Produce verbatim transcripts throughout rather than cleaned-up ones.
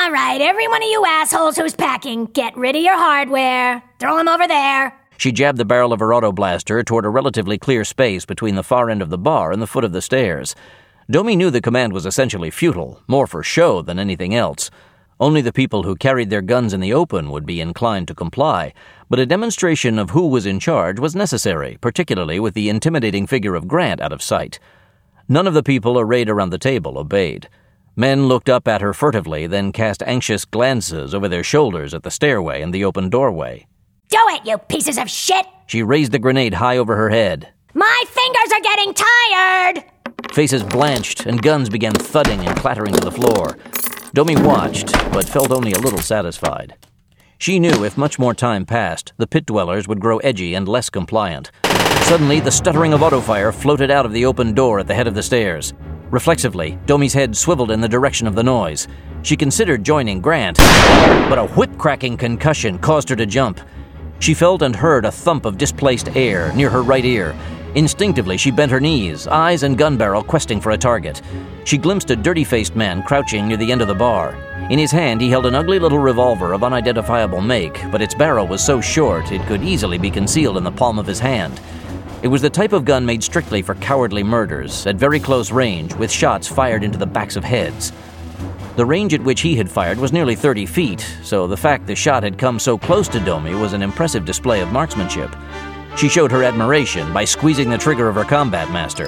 All right, every one of you assholes who's packing, get rid of your hardware. Throw them over there. She jabbed the barrel of her auto blaster toward a relatively clear space between the far end of the bar and the foot of the stairs. Domi knew the command was essentially futile, more for show than anything else. Only the people who carried their guns in the open would be inclined to comply, but a demonstration of who was in charge was necessary, particularly with the intimidating figure of Grant out of sight. None of the people arrayed around the table obeyed. Men looked up at her furtively, then cast anxious glances over their shoulders at the stairway and the open doorway. Do it, you pieces of shit! She raised the grenade high over her head. My fingers are getting tired! Faces blanched, and guns began thudding and clattering to the floor. Domi watched, but felt only a little satisfied. She knew if much more time passed, the pit dwellers would grow edgy and less compliant. Suddenly, the stuttering of auto fire floated out of the open door at the head of the stairs. Reflexively, Domi's head swiveled in the direction of the noise. She considered joining Grant, but a whip-cracking concussion caused her to jump. She felt and heard a thump of displaced air near her right ear. Instinctively, she bent her knees, eyes and gun barrel questing for a target. She glimpsed a dirty-faced man crouching near the end of the bar. In his hand, he held an ugly little revolver of unidentifiable make, but its barrel was so short it could easily be concealed in the palm of his hand. It was the type of gun made strictly for cowardly murders, at very close range, with shots fired into the backs of heads. The range at which he had fired was nearly thirty feet, so the fact the shot had come so close to Domi was an impressive display of marksmanship. She showed her admiration by squeezing the trigger of her combat master.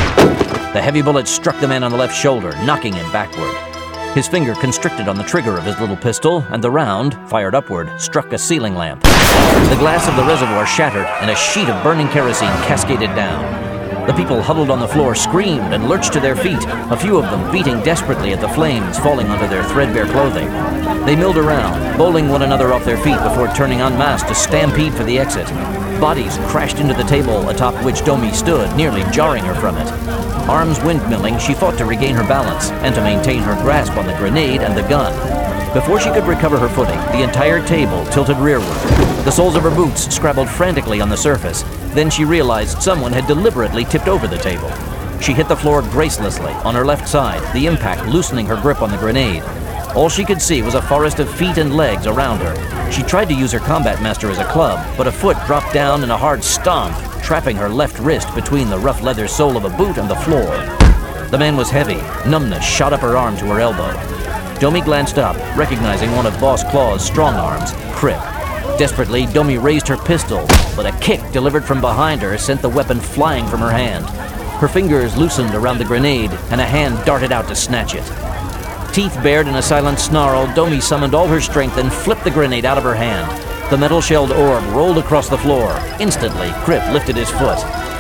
The heavy bullet struck the man on the left shoulder, knocking him backward. His finger constricted on the trigger of his little pistol, and the round, fired upward, struck a ceiling lamp. The glass of the reservoir shattered, and a sheet of burning kerosene cascaded down. The people huddled on the floor screamed and lurched to their feet, a few of them beating desperately at the flames falling onto their threadbare clothing. They milled around, bowling one another off their feet before turning en masse to stampede for the exit. Bodies crashed into the table atop which Domi stood, nearly jarring her from it. Arms windmilling, she fought to regain her balance and to maintain her grasp on the grenade and the gun. Before she could recover her footing, the entire table tilted rearward. The soles of her boots scrabbled frantically on the surface. Then she realized someone had deliberately tipped over the table. She hit the floor gracelessly, on her left side, the impact loosening her grip on the grenade. All she could see was a forest of feet and legs around her. She tried to use her combat master as a club, but a foot dropped down in a hard stomp, trapping her left wrist between the rough leather sole of a boot and the floor. The man was heavy. Numbness shot up her arm to her elbow. Domi glanced up, recognizing one of Boss Claw's strong arms, Crip. Desperately, Domi raised her pistol, but a kick delivered from behind her sent the weapon flying from her hand. Her fingers loosened around the grenade, and a hand darted out to snatch it. Teeth bared in a silent snarl, Domi summoned all her strength and flipped the grenade out of her hand. The metal-shelled orb rolled across the floor. Instantly, Crip lifted his foot.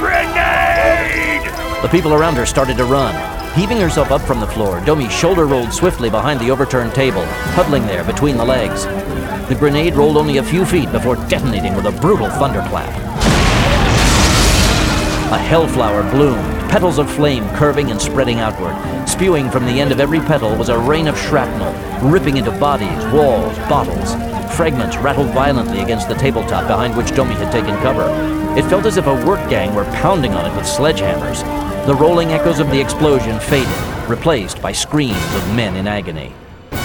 Grenade! The people around her started to run. Heaving herself up from the floor, Domi shoulder rolled swiftly behind the overturned table, huddling there between the legs. The grenade rolled only a few feet before detonating with a brutal thunderclap. A hellflower bloomed, petals of flame curving and spreading outward. Spewing from the end of every petal was a rain of shrapnel, ripping into bodies, walls, bottles. Fragments rattled violently against the tabletop behind which Domi had taken cover. It felt as if a work gang were pounding on it with sledgehammers. The rolling echoes of the explosion faded, replaced by screams of men in agony.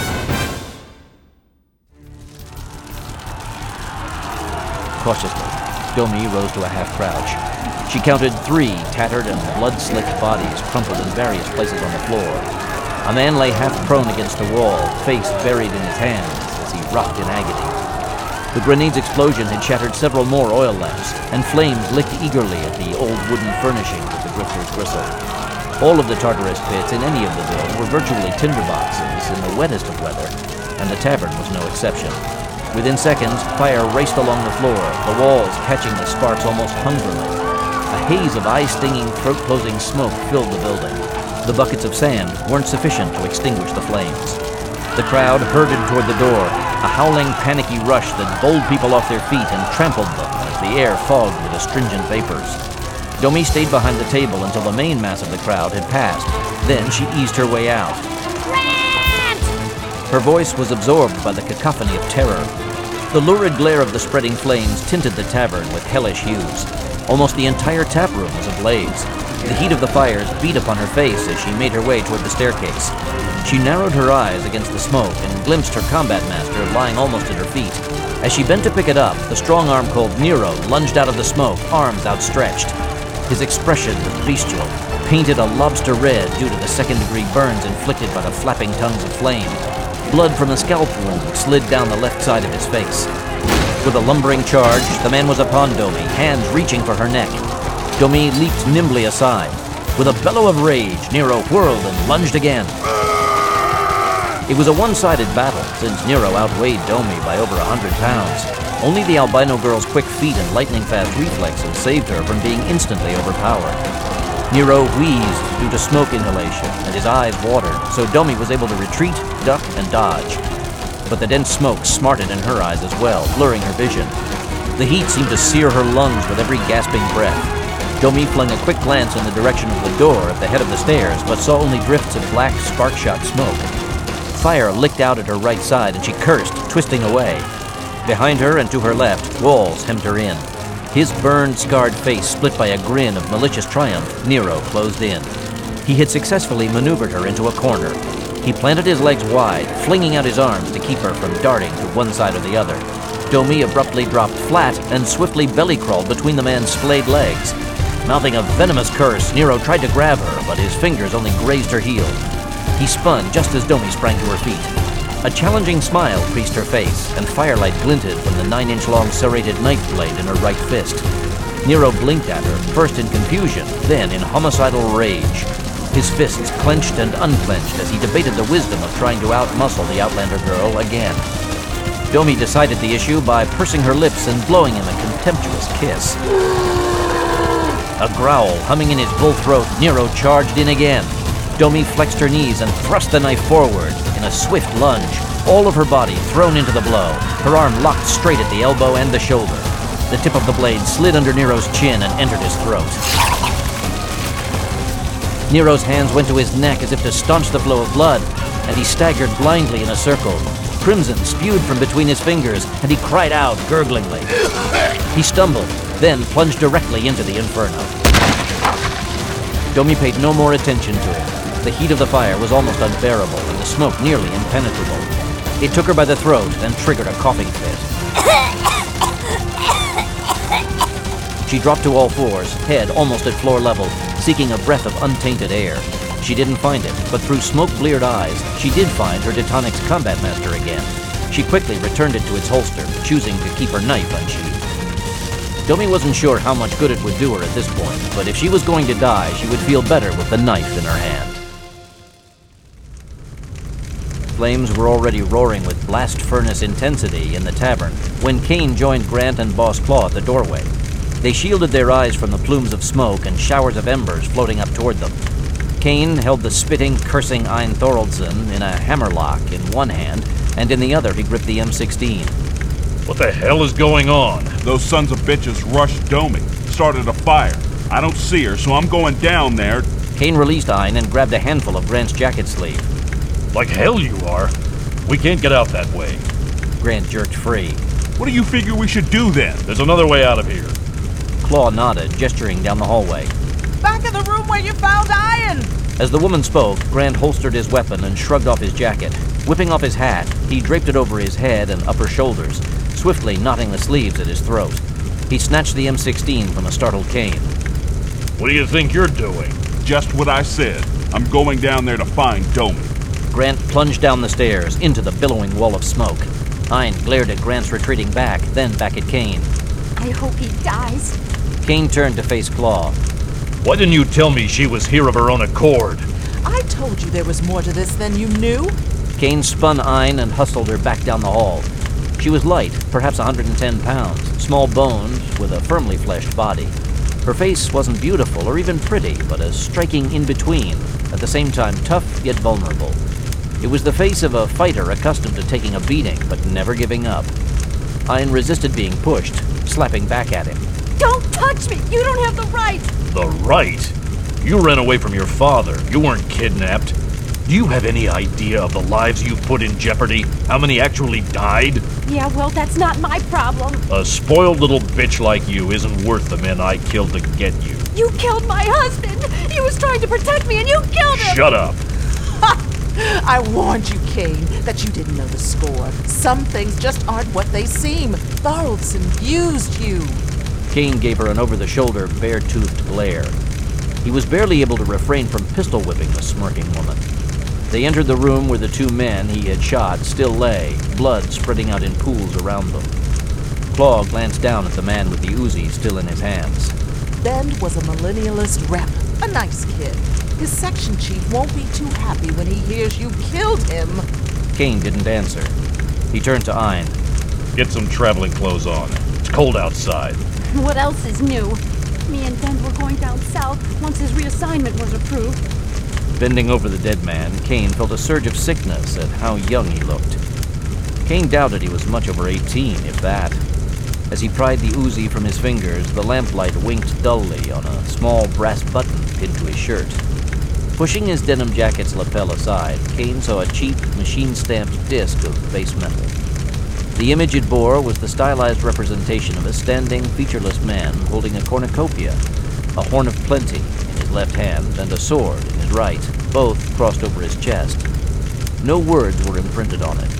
Cautiously, Domi rose to a half-crouch. She counted three tattered and blood-slicked bodies crumpled in various places on the floor. A man lay half-prone against the wall, face buried in his hands as he rocked in agony. The grenade's explosion had shattered several more oil lamps, and flames licked eagerly at the old wooden furnishings of the grifter's gristle. All of the Tartarus pits in any of the builds were virtually tinderboxes in the wettest of weather, and the tavern was no exception. Within seconds, fire raced along the floor, the walls catching the sparks almost hungrily. A haze of eye-stinging, throat-closing smoke filled the building. The buckets of sand weren't sufficient to extinguish the flames. The crowd herded toward the door, a howling, panicky rush that bowled people off their feet and trampled them as the air fogged with astringent vapors. Domi stayed behind the table until the main mass of the crowd had passed. Then she eased her way out. Grant! Her voice was absorbed by the cacophony of terror. The lurid glare of the spreading flames tinted the tavern with hellish hues. Almost the entire tap room was ablaze. The heat of the fires beat upon her face as she made her way toward the staircase. She narrowed her eyes against the smoke and glimpsed her combat master lying almost at her feet. As she bent to pick it up, the strong arm called Nero lunged out of the smoke, arms outstretched. His expression was bestial, painted a lobster red due to the second-degree burns inflicted by the flapping tongues of flame. Blood from a scalp wound slid down the left side of his face. With a lumbering charge, the man was upon Domi, hands reaching for her neck. Domi leaped nimbly aside. With a bellow of rage, Nero whirled and lunged again. It was a one-sided battle, since Nero outweighed Domi by over a hundred pounds. Only the albino girl's quick feet and lightning-fast reflexes saved her from being instantly overpowered. Nero wheezed due to smoke inhalation, and his eyes watered, so Domi was able to retreat, duck, and dodge. But the dense smoke smarted in her eyes as well, blurring her vision. The heat seemed to sear her lungs with every gasping breath. Domi flung a quick glance in the direction of the door at the head of the stairs, but saw only drifts of black, spark-shot smoke. Fire licked out at her right side, and she cursed, twisting away. Behind her and to her left, walls hemmed her in. His burned, scarred face split by a grin of malicious triumph, Nero closed in. He had successfully maneuvered her into a corner. He planted his legs wide, flinging out his arms to keep her from darting to one side or the other. Domi abruptly dropped flat and swiftly belly-crawled between the man's splayed legs. Mouthing a venomous curse, Nero tried to grab her, but his fingers only grazed her heel. He spun just as Domi sprang to her feet. A challenging smile creased her face, and firelight glinted from the nine-inch-long serrated knife blade in her right fist. Nero blinked at her, first in confusion, then in homicidal rage. His fists clenched and unclenched as he debated the wisdom of trying to outmuscle the Outlander girl again. Domi decided the issue by pursing her lips and blowing him a contemptuous kiss. A growl humming in his bull throat, Nero charged in again. Domi flexed her knees and thrust the knife forward in a swift lunge, all of her body thrown into the blow, her arm locked straight at the elbow and the shoulder. The tip of the blade slid under Nero's chin and entered his throat. Nero's hands went to his neck as if to staunch the flow of blood, and he staggered blindly in a circle. Crimson spewed from between his fingers, and he cried out gurglingly. He stumbled, then plunged directly into the inferno. Domi paid no more attention to him. The heat of the fire was almost unbearable, and the smoke nearly impenetrable. It took her by the throat and triggered a coughing fit. She dropped to all fours, head almost at floor level, seeking a breath of untainted air. She didn't find it, but through smoke-bleared eyes, she did find her Detonic's combat master again. She quickly returned it to its holster, choosing to keep her knife unsheathed. Domi wasn't sure how much good it would do her at this point, but if she was going to die, she would feel better with the knife in her hand. Flames were already roaring with blast furnace intensity in the tavern when Kane joined Grant and Boss Claw at the doorway. They shielded their eyes from the plumes of smoke and showers of embers floating up toward them. Kane held the spitting, cursing Ein Thoraldsen in a hammerlock in one hand, and in the other he gripped the M sixteen. What the hell is going on? Those sons of bitches rushed Domi, started a fire. I don't see her, so I'm going down there. Kane released Ein and grabbed a handful of Grant's jacket sleeve. Like hell you are. We can't get out that way. Grant jerked free. What do you figure we should do then? There's another way out of here. Claw nodded, gesturing down the hallway. Back in the room where you found Iron! As the woman spoke, Grant holstered his weapon and shrugged off his jacket. Whipping off his hat, he draped it over his head and upper shoulders, swiftly knotting the sleeves at his throat. He snatched the M sixteen from a startled Kane. What do you think you're doing? Just what I said. I'm going down there to find Domi. Grant plunged down the stairs into the billowing wall of smoke. Ein glared at Grant's retreating back, then back at Kane. I hope he dies. Kane turned to face Claw. Why didn't you tell me she was here of her own accord? I told you there was more to this than you knew. Kane spun Ein and hustled her back down the hall. She was light, perhaps one hundred ten pounds, small boned, with a firmly fleshed body. Her face wasn't beautiful or even pretty, but a striking in-between, at the same time tough yet vulnerable. It was the face of a fighter accustomed to taking a beating, but never giving up. Ein resisted being pushed, slapping back at him. Don't touch me! You don't have the right! The right? You ran away from your father. You weren't kidnapped. Do you have any idea of the lives you've put in jeopardy? How many actually died? Yeah, well, that's not my problem. A spoiled little bitch like you isn't worth the men I killed to get you. You killed my husband! He was trying to protect me and you killed him! Shut up! I warned you, Kane, that you didn't know the score. Some things just aren't what they seem. Thoraldson used you. Kane gave her an over-the-shoulder, bare-toothed glare. He was barely able to refrain from pistol-whipping the smirking woman. They entered the room where the two men he had shot still lay, blood spreading out in pools around them. Claw glanced down at the man with the Uzi still in his hands. Bend was a millennialist rep, a nice kid. His section chief won't be too happy when he hears you killed him. Kane didn't answer. He turned to Ein. Get some traveling clothes on. It's cold outside. What else is new? Me and Ben were going down south once his reassignment was approved. Bending over the dead man, Kane felt a surge of sickness at how young he looked. Kane doubted he was much over eighteen, if that. As he pried the Uzi from his fingers, the lamplight winked dully on a small brass button pinned to his shirt. Pushing his denim jacket's lapel aside, Kane saw a cheap, machine-stamped disc of base metal. The image it bore was the stylized representation of a standing, featureless man holding a cornucopia, a horn of plenty in his left hand and a sword in his right, both crossed over his chest. No words were imprinted on it.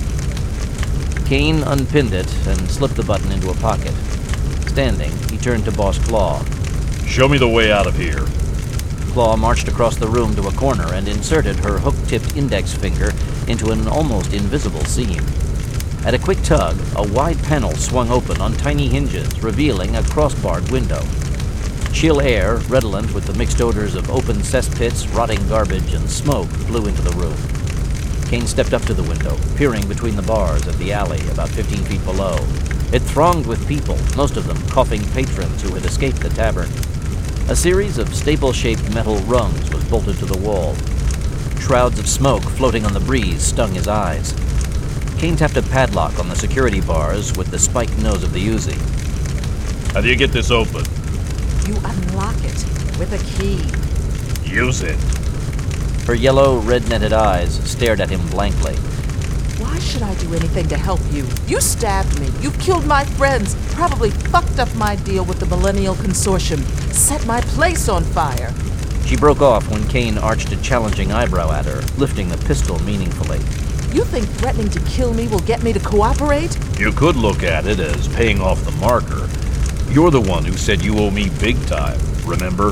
Kane unpinned it and slipped the button into a pocket. Standing, he turned to Boss Claw. Show me the way out of here. Claw marched across the room to a corner and inserted her hook-tipped index finger into an almost invisible seam. At a quick tug, a wide panel swung open on tiny hinges, revealing a crossbarred window. Chill air, redolent with the mixed odors of open cesspits, rotting garbage, and smoke, blew into the room. Kane stepped up to the window, peering between the bars at the alley about fifteen feet below. It thronged with people, most of them coughing patrons who had escaped the tavern. A series of staple-shaped metal rungs was bolted to the wall. Shrouds of smoke floating on the breeze stung his eyes. Kane tapped a padlock on the security bars with the spiked nose of the Uzi. How do you get this open? You unlock it with a key. Use it. Her yellow, red-netted eyes stared at him blankly. Why should I do anything to help you? You stabbed me. You've killed my friends. Probably fucked up my deal with the Millennial Consortium. Set my place on fire. She broke off when Kane arched a challenging eyebrow at her, lifting the pistol meaningfully. You think threatening to kill me will get me to cooperate? You could look at it as paying off the marker. You're the one who said you owe me big time, remember?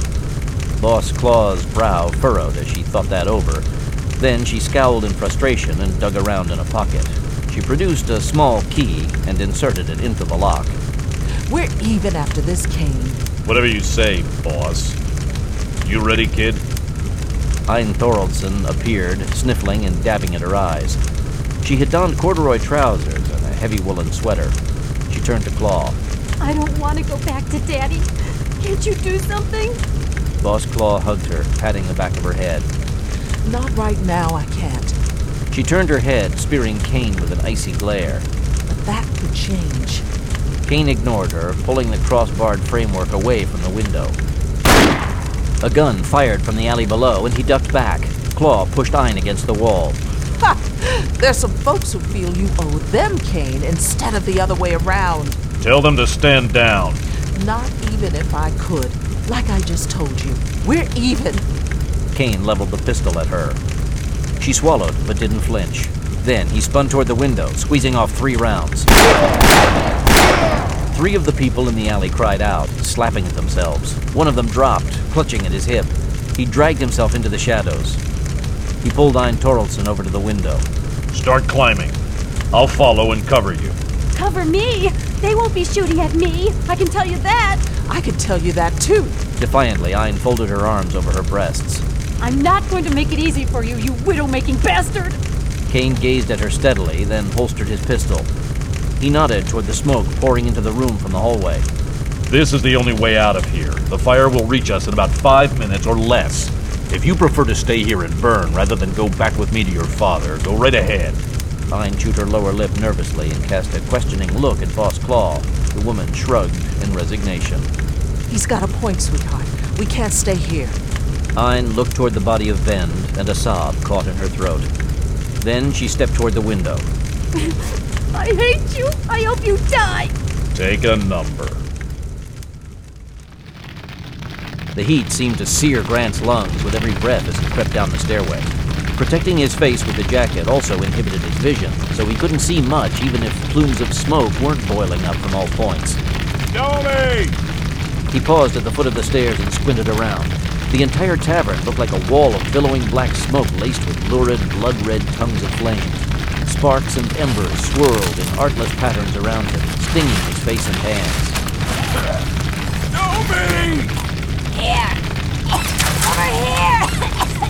Boss Claw's brow furrowed as she thought that over. Then she scowled in frustration and dug around in a pocket. She produced a small key and inserted it into the lock. We're even after this, Kane. Whatever you say, boss. You ready, kid? Ein Thoraldson appeared, sniffling and dabbing at her eyes. She had donned corduroy trousers and a heavy woolen sweater. She turned to Claw. I don't want to go back to Daddy. Can't you do something? Boss Claw hugged her, patting the back of her head. Not right now, I can't. She turned her head, spearing Kane with an icy glare. But that could change. Kane ignored her, pulling the crossbarred framework away from the window. A gun fired from the alley below, and he ducked back. Claw pushed Ein against the wall. Ha! There's some folks who feel you owe them, Kane, instead of the other way around. Tell them to stand down. Not even if I could. Like I just told you. We're even. Kane leveled the pistol at her. She swallowed, but didn't flinch. Then he spun toward the window, squeezing off three rounds. Three of the people in the alley cried out, slapping at themselves. One of them dropped, clutching at his hip. He dragged himself into the shadows. He pulled Ein Thoraldson over to the window. Start climbing. I'll follow and cover you. Cover me? They won't be shooting at me. I can tell you that. I could tell you that, too. Defiantly, Ein folded her arms over her breasts. I'm not going to make it easy for you, you widow-making bastard! Kane gazed at her steadily, then holstered his pistol. He nodded toward the smoke pouring into the room from the hallway. This is the only way out of here. The fire will reach us in about five minutes or less. If you prefer to stay here and burn rather than go back with me to your father, go right ahead. Ein chewed her lower lip nervously and cast a questioning look at Boss Claw. The woman shrugged in resignation. He's got a point, sweetheart. We can't stay here. Ayn looked toward the body of Vend, and a sob caught in her throat. Then she stepped toward the window. I hate you. I hope you die. Take a number. The heat seemed to sear Grant's lungs with every breath as he crept down the stairway. Protecting his face with the jacket also inhibited his vision, so he couldn't see much even if plumes of smoke weren't boiling up from all points. Domi! He paused at the foot of the stairs and squinted around. The entire tavern looked like a wall of billowing black smoke laced with lurid, blood-red tongues of flame. Sparks and embers swirled in artless patterns around him, stinging his face and hands. Domi! Here! Over here!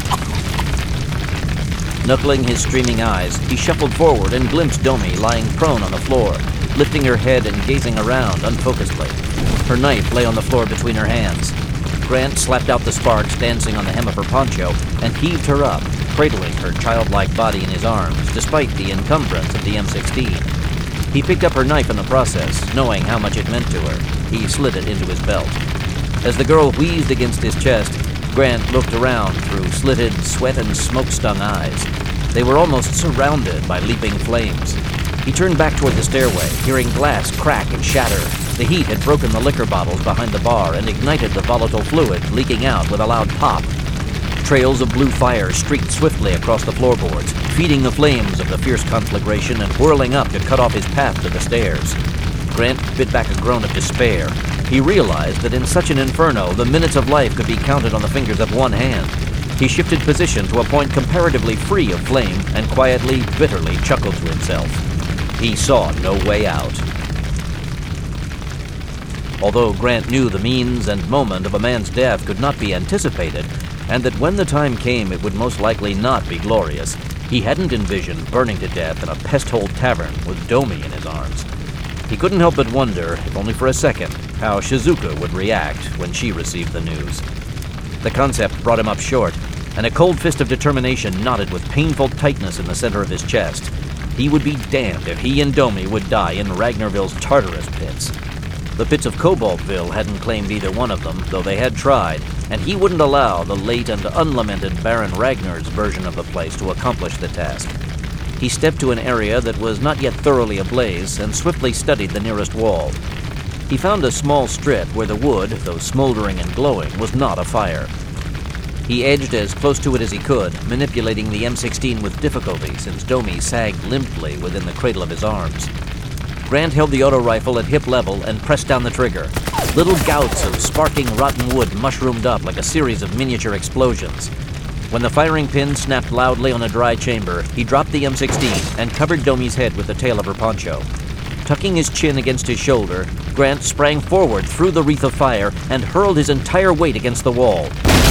Knuckling his streaming eyes, he shuffled forward and glimpsed Domi lying prone on the floor, lifting her head and gazing around unfocusedly. Her knife lay on the floor between her hands. Grant slapped out the sparks dancing on the hem of her poncho and heaved her up, cradling her childlike body in his arms, despite the encumbrance of the M sixteen. He picked up her knife in the process, knowing how much it meant to her. He slid it into his belt. As the girl wheezed against his chest, Grant looked around through slitted, sweat and smoke-stung eyes. They were almost surrounded by leaping flames. He turned back toward the stairway, hearing glass crack and shatter. The heat had broken the liquor bottles behind the bar and ignited the volatile fluid, leaking out with a loud pop. Trails of blue fire streaked swiftly across the floorboards, feeding the flames of the fierce conflagration and whirling up to cut off his path to the stairs. Grant bit back a groan of despair. He realized that in such an inferno, the minutes of life could be counted on the fingers of one hand. He shifted position to a point comparatively free of flame and quietly, bitterly chuckled to himself. He saw no way out. Although Grant knew the means and moment of a man's death could not be anticipated, and that when the time came it would most likely not be glorious, he hadn't envisioned burning to death in a pest-hole tavern with Domi in his arms. He couldn't help but wonder, if only for a second, how Shizuka would react when she received the news. The concept brought him up short, and a cold fist of determination knotted with painful tightness in the center of his chest. He would be damned if he and Domi would die in Ragnarville's Tartarus pits. The pits of Cobaltville hadn't claimed either one of them, though they had tried, and he wouldn't allow the late and unlamented Baron Ragnar's version of the place to accomplish the task. He stepped to an area that was not yet thoroughly ablaze and swiftly studied the nearest wall. He found a small strip where the wood, though smoldering and glowing, was not afire. He edged as close to it as he could, manipulating the M sixteen with difficulty since Domi sagged limply within the cradle of his arms. Grant held the auto rifle at hip level and pressed down the trigger. Little gouts of sparking rotten wood mushroomed up like a series of miniature explosions. When the firing pin snapped loudly on a dry chamber, he dropped the M sixteen and covered Domi's head with the tail of her poncho. Tucking his chin against his shoulder, Grant sprang forward through the wreath of fire and hurled his entire weight against the wall.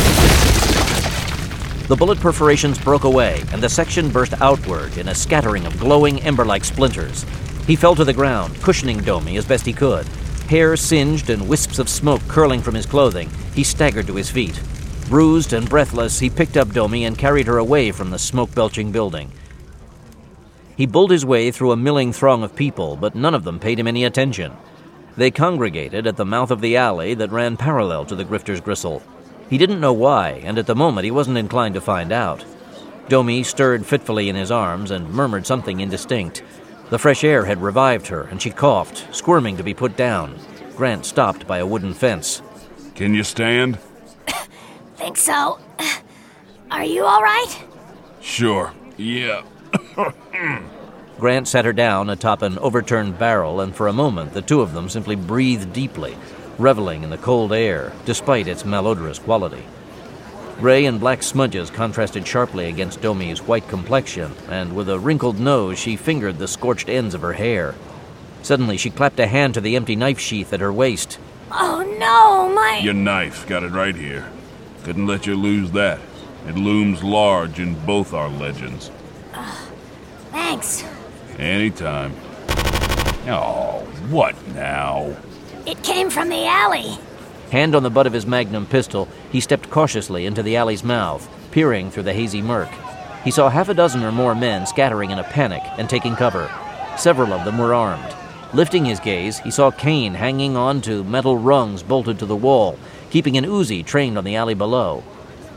The bullet perforations broke away, and the section burst outward in a scattering of glowing ember-like splinters. He fell to the ground, cushioning Domi as best he could. Hair singed and wisps of smoke curling from his clothing, he staggered to his feet. Bruised and breathless, he picked up Domi and carried her away from the smoke-belching building. He bulled his way through a milling throng of people, but none of them paid him any attention. They congregated at the mouth of the alley that ran parallel to the Grifter's Gristle. He didn't know why, and at the moment he wasn't inclined to find out. Domi stirred fitfully in his arms and murmured something indistinct. The fresh air had revived her, and she coughed, squirming to be put down. Grant stopped by a wooden fence. Can you stand? Think so. Are you all right? Sure, yeah. Grant sat her down atop an overturned barrel, and for a moment the two of them simply breathed deeply, reveling in the cold air, despite its malodorous quality. Gray and black smudges contrasted sharply against Domi's white complexion, and with a wrinkled nose she fingered the scorched ends of her hair. Suddenly she clapped a hand to the empty knife sheath at her waist. Oh no, my... Your knife, got it right here. Couldn't let you lose that. It looms large in both our legends. Uh, thanks. Anytime. Oh, what now? It came from the alley. Hand on the butt of his magnum pistol, he stepped cautiously into the alley's mouth, peering through the hazy murk. He saw half a dozen or more men scattering in a panic and taking cover. Several of them were armed. Lifting his gaze, he saw Kane hanging on to metal rungs bolted to the wall, keeping an Uzi trained on the alley below.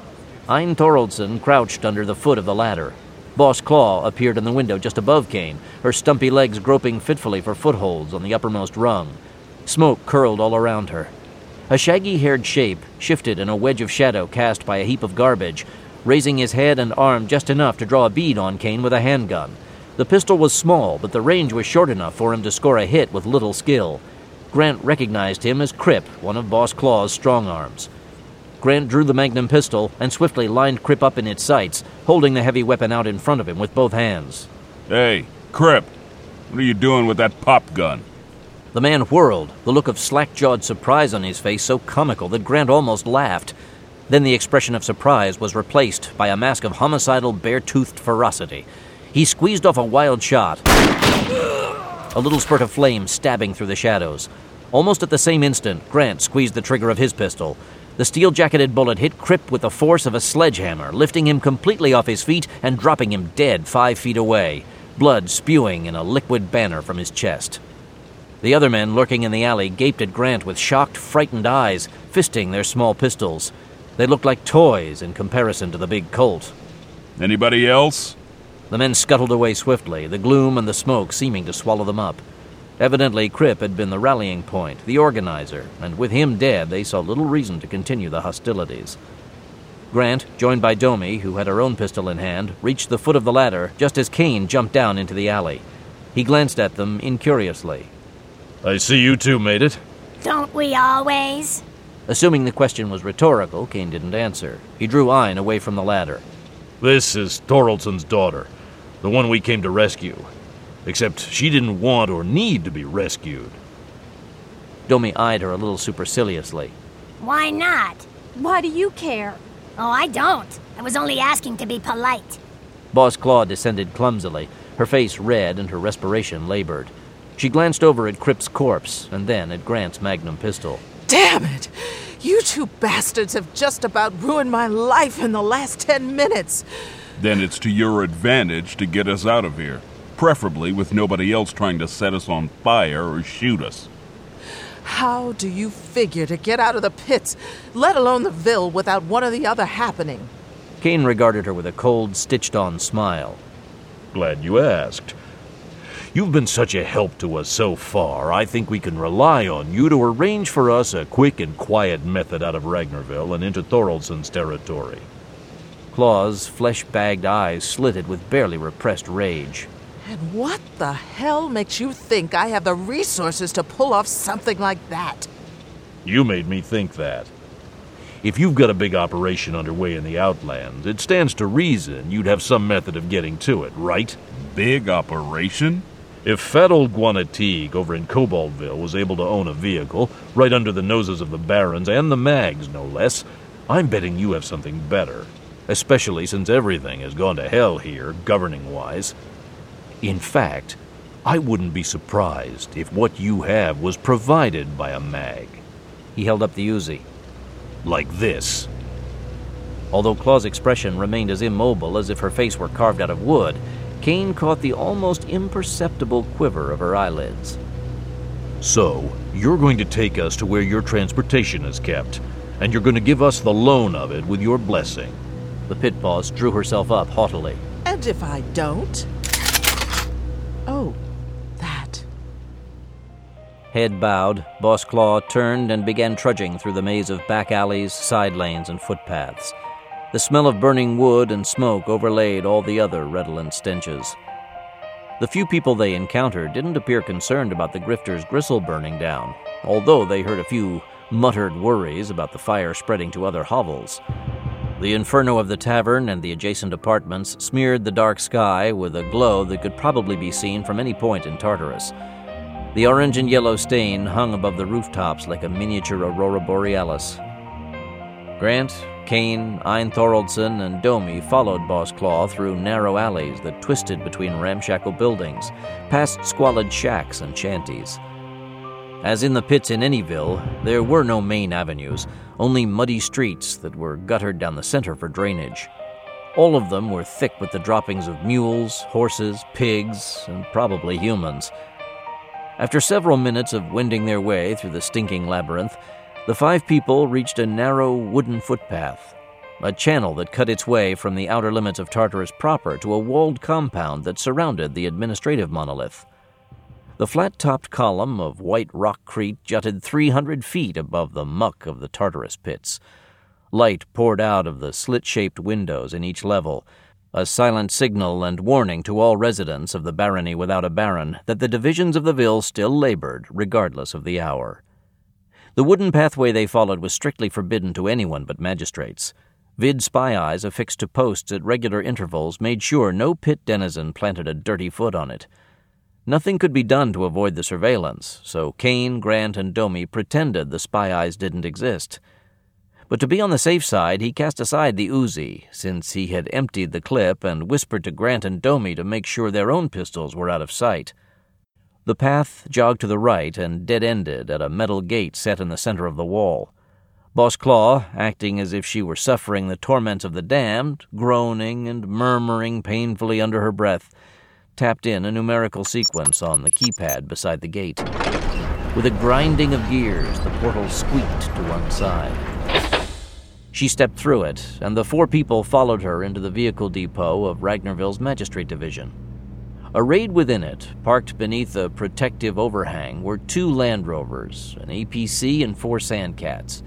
Ein Thoraldson crouched under the foot of the ladder. Boss Claw appeared in the window just above Kane, her stumpy legs groping fitfully for footholds on the uppermost rung. Smoke curled all around her. A shaggy-haired shape shifted in a wedge of shadow cast by a heap of garbage, raising his head and arm just enough to draw a bead on Kane with a handgun. The pistol was small, but the range was short enough for him to score a hit with little skill. Grant recognized him as Crip, one of Boss Claw's strong arms. Grant drew the Magnum pistol and swiftly lined Crip up in its sights, holding the heavy weapon out in front of him with both hands. Hey, Crip, what are you doing with that pop gun? The man whirled, the look of slack-jawed surprise on his face so comical that Grant almost laughed. Then the expression of surprise was replaced by a mask of homicidal, bare-toothed ferocity. He squeezed off a wild shot, a little spurt of flame stabbing through the shadows. Almost at the same instant, Grant squeezed the trigger of his pistol. The steel-jacketed bullet hit Crip with the force of a sledgehammer, lifting him completely off his feet and dropping him dead five feet away, blood spewing in a liquid banner from his chest. The other men lurking in the alley gaped at Grant with shocked, frightened eyes, fisting their small pistols. They looked like toys in comparison to the big Colt. Anybody else? The men scuttled away swiftly, the gloom and the smoke seeming to swallow them up. Evidently, Crip had been the rallying point, the organizer, and with him dead, they saw little reason to continue the hostilities. Grant, joined by Domi, who had her own pistol in hand, reached the foot of the ladder just as Kane jumped down into the alley. He glanced at them incuriously. I see you two made it. Don't we always? Assuming the question was rhetorical, Kane didn't answer. He drew Ein away from the ladder. This is Thoraldson's daughter, the one we came to rescue. Except she didn't want or need to be rescued. Domi eyed her a little superciliously. Why not? Why do you care? Oh, I don't. I was only asking to be polite. Boss Claw descended clumsily, her face red and her respiration labored. She glanced over at Crip's corpse and then at Grant's Magnum pistol. Damn it! You two bastards have just about ruined my life in the last ten minutes. Then it's to your advantage to get us out of here, preferably with nobody else trying to set us on fire or shoot us. How do you figure to get out of the pits, let alone the Ville, without one or the other happening? Kane regarded her with a cold, stitched-on smile. Glad you asked. You've been such a help to us so far, I think we can rely on you to arrange for us a quick and quiet method out of Ragnarville and into Thoraldson's territory. Claw's flesh-bagged eyes slitted with barely repressed rage. And what the hell makes you think I have the resources to pull off something like that? You made me think that. If you've got a big operation underway in the Outlands, it stands to reason you'd have some method of getting to it, right? Big operation? If fat old Guanateague over in Cobaltville was able to own a vehicle, right under the noses of the Barons and the Mags, no less, I'm betting you have something better. Especially since everything has gone to hell here, governing-wise. In fact, I wouldn't be surprised if what you have was provided by a Mag. He held up the Uzi. Like this. Although Claw's expression remained as immobile as if her face were carved out of wood, Kane caught the almost imperceptible quiver of her eyelids. So, you're going to take us to where your transportation is kept, and you're going to give us the loan of it with your blessing. The pit boss drew herself up haughtily. And if I don't? Oh, that. Head bowed, Boss Claw turned and began trudging through the maze of back alleys, side lanes, and footpaths. The smell of burning wood and smoke overlaid all the other redolent stenches. The few people they encountered didn't appear concerned about the grifter's gristle burning down, although they heard a few muttered worries about the fire spreading to other hovels. The inferno of the tavern and the adjacent apartments smeared the dark sky with a glow that could probably be seen from any point in Tartarus. The orange and yellow stain hung above the rooftops like a miniature aurora borealis. Grant, Kane, Ein Thoraldson, and Domi followed Boss Claw through narrow alleys that twisted between ramshackle buildings, past squalid shacks and shanties. As in the pits in any ville, there were no main avenues, only muddy streets that were guttered down the center for drainage. All of them were thick with the droppings of mules, horses, pigs, and probably humans. After several minutes of wending their way through the stinking labyrinth, the five people reached a narrow wooden footpath. a channel that cut its way from the outer limits of Tartarus proper to a walled compound that surrounded the administrative monolith. The flat-topped column of white rockcrete jutted three hundred feet above the muck of the Tartarus pits. Light poured out of the slit-shaped windows in each level, a silent signal and warning to all residents of the barony without a baron that the divisions of the Ville still labored, regardless of the hour. The wooden pathway they followed was strictly forbidden to anyone but magistrates. Vid spy eyes affixed to posts at regular intervals made sure no pit denizen planted a dirty foot on it. Nothing could be done to avoid the surveillance, so Kane, Grant, and Domi pretended the spy eyes didn't exist. But to be on the safe side, he cast aside the Uzi, since he had emptied the clip and whispered to Grant and Domi to make sure their own pistols were out of sight. The path jogged to the right and dead-ended at a metal gate set in the center of the wall. Boss Claw, acting as if she were suffering the torments of the damned, groaning and murmuring painfully under her breath, tapped in a numerical sequence on the keypad beside the gate. With a grinding of gears, the portal squeaked to one side. She stepped through it, and the four people followed her into the vehicle depot of Ragnarville's Magistrate Division. Arrayed within it, parked beneath a protective overhang, were two Land Rovers, an A P C, and four Sandcats.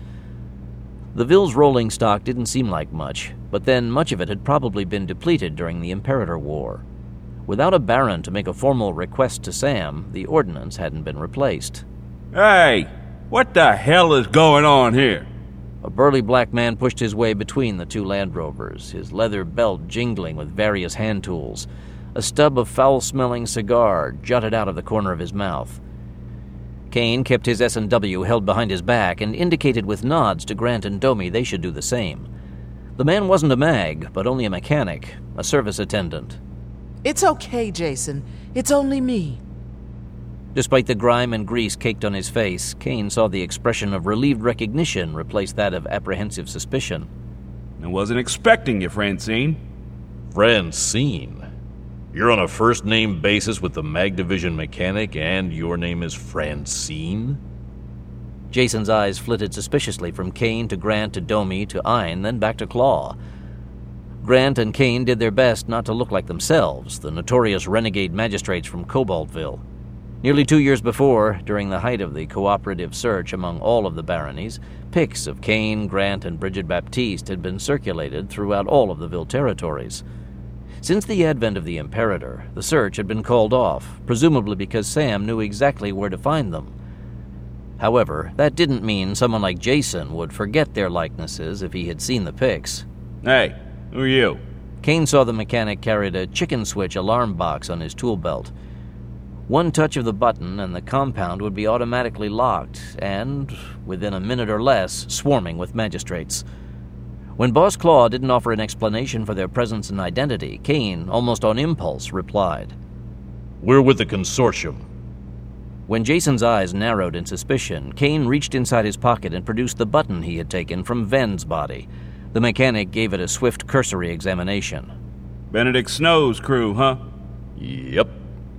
The Ville's rolling stock didn't seem like much, but then much of it had probably been depleted during the Imperator War. Without a baron to make a formal request to Sam, the ordnance hadn't been replaced. Hey, what the hell is going on here? A burly black man pushed his way between the two Land Rovers, his leather belt jingling with various hand tools. A stub of foul-smelling cigar jutted out of the corner of his mouth. Kane kept his S and W held behind his back and indicated with nods to Grant and Domi they should do the same. The man wasn't a mag, but only a mechanic, a service attendant. It's okay, Jason. It's only me. Despite the grime and grease caked on his face, Kane saw the expression of relieved recognition replace that of apprehensive suspicion. I wasn't expecting you, Francine. Francine? You're on a first-name basis with the Mag Division mechanic, and your name is Francine? Jason's eyes flitted suspiciously from Kane to Grant to Domi to Ein, then back to Claw. Grant and Kane did their best not to look like themselves, the notorious renegade magistrates from Cobaltville. Nearly two years before, during the height of the cooperative search among all of the baronies, pics of Kane, Grant, and Bridget Baptiste had been circulated throughout all of the Ville territories. Since the advent of the Imperator, the search had been called off, presumably because Sam knew exactly where to find them. However, that didn't mean someone like Jason would forget their likenesses if he had seen the pics. Hey, who are you? Kane saw the mechanic carried a chicken switch alarm box on his tool belt. One touch of the button and the compound would be automatically locked and, within a minute or less, swarming with magistrates. When Boss Claw didn't offer an explanation for their presence and identity, Kane, almost on impulse, replied, "We're with the consortium." When Jason's eyes narrowed in suspicion, Kane reached inside his pocket and produced the button he had taken from Ven's body. The mechanic gave it a swift cursory examination. Benedict Snow's crew, huh? Yep.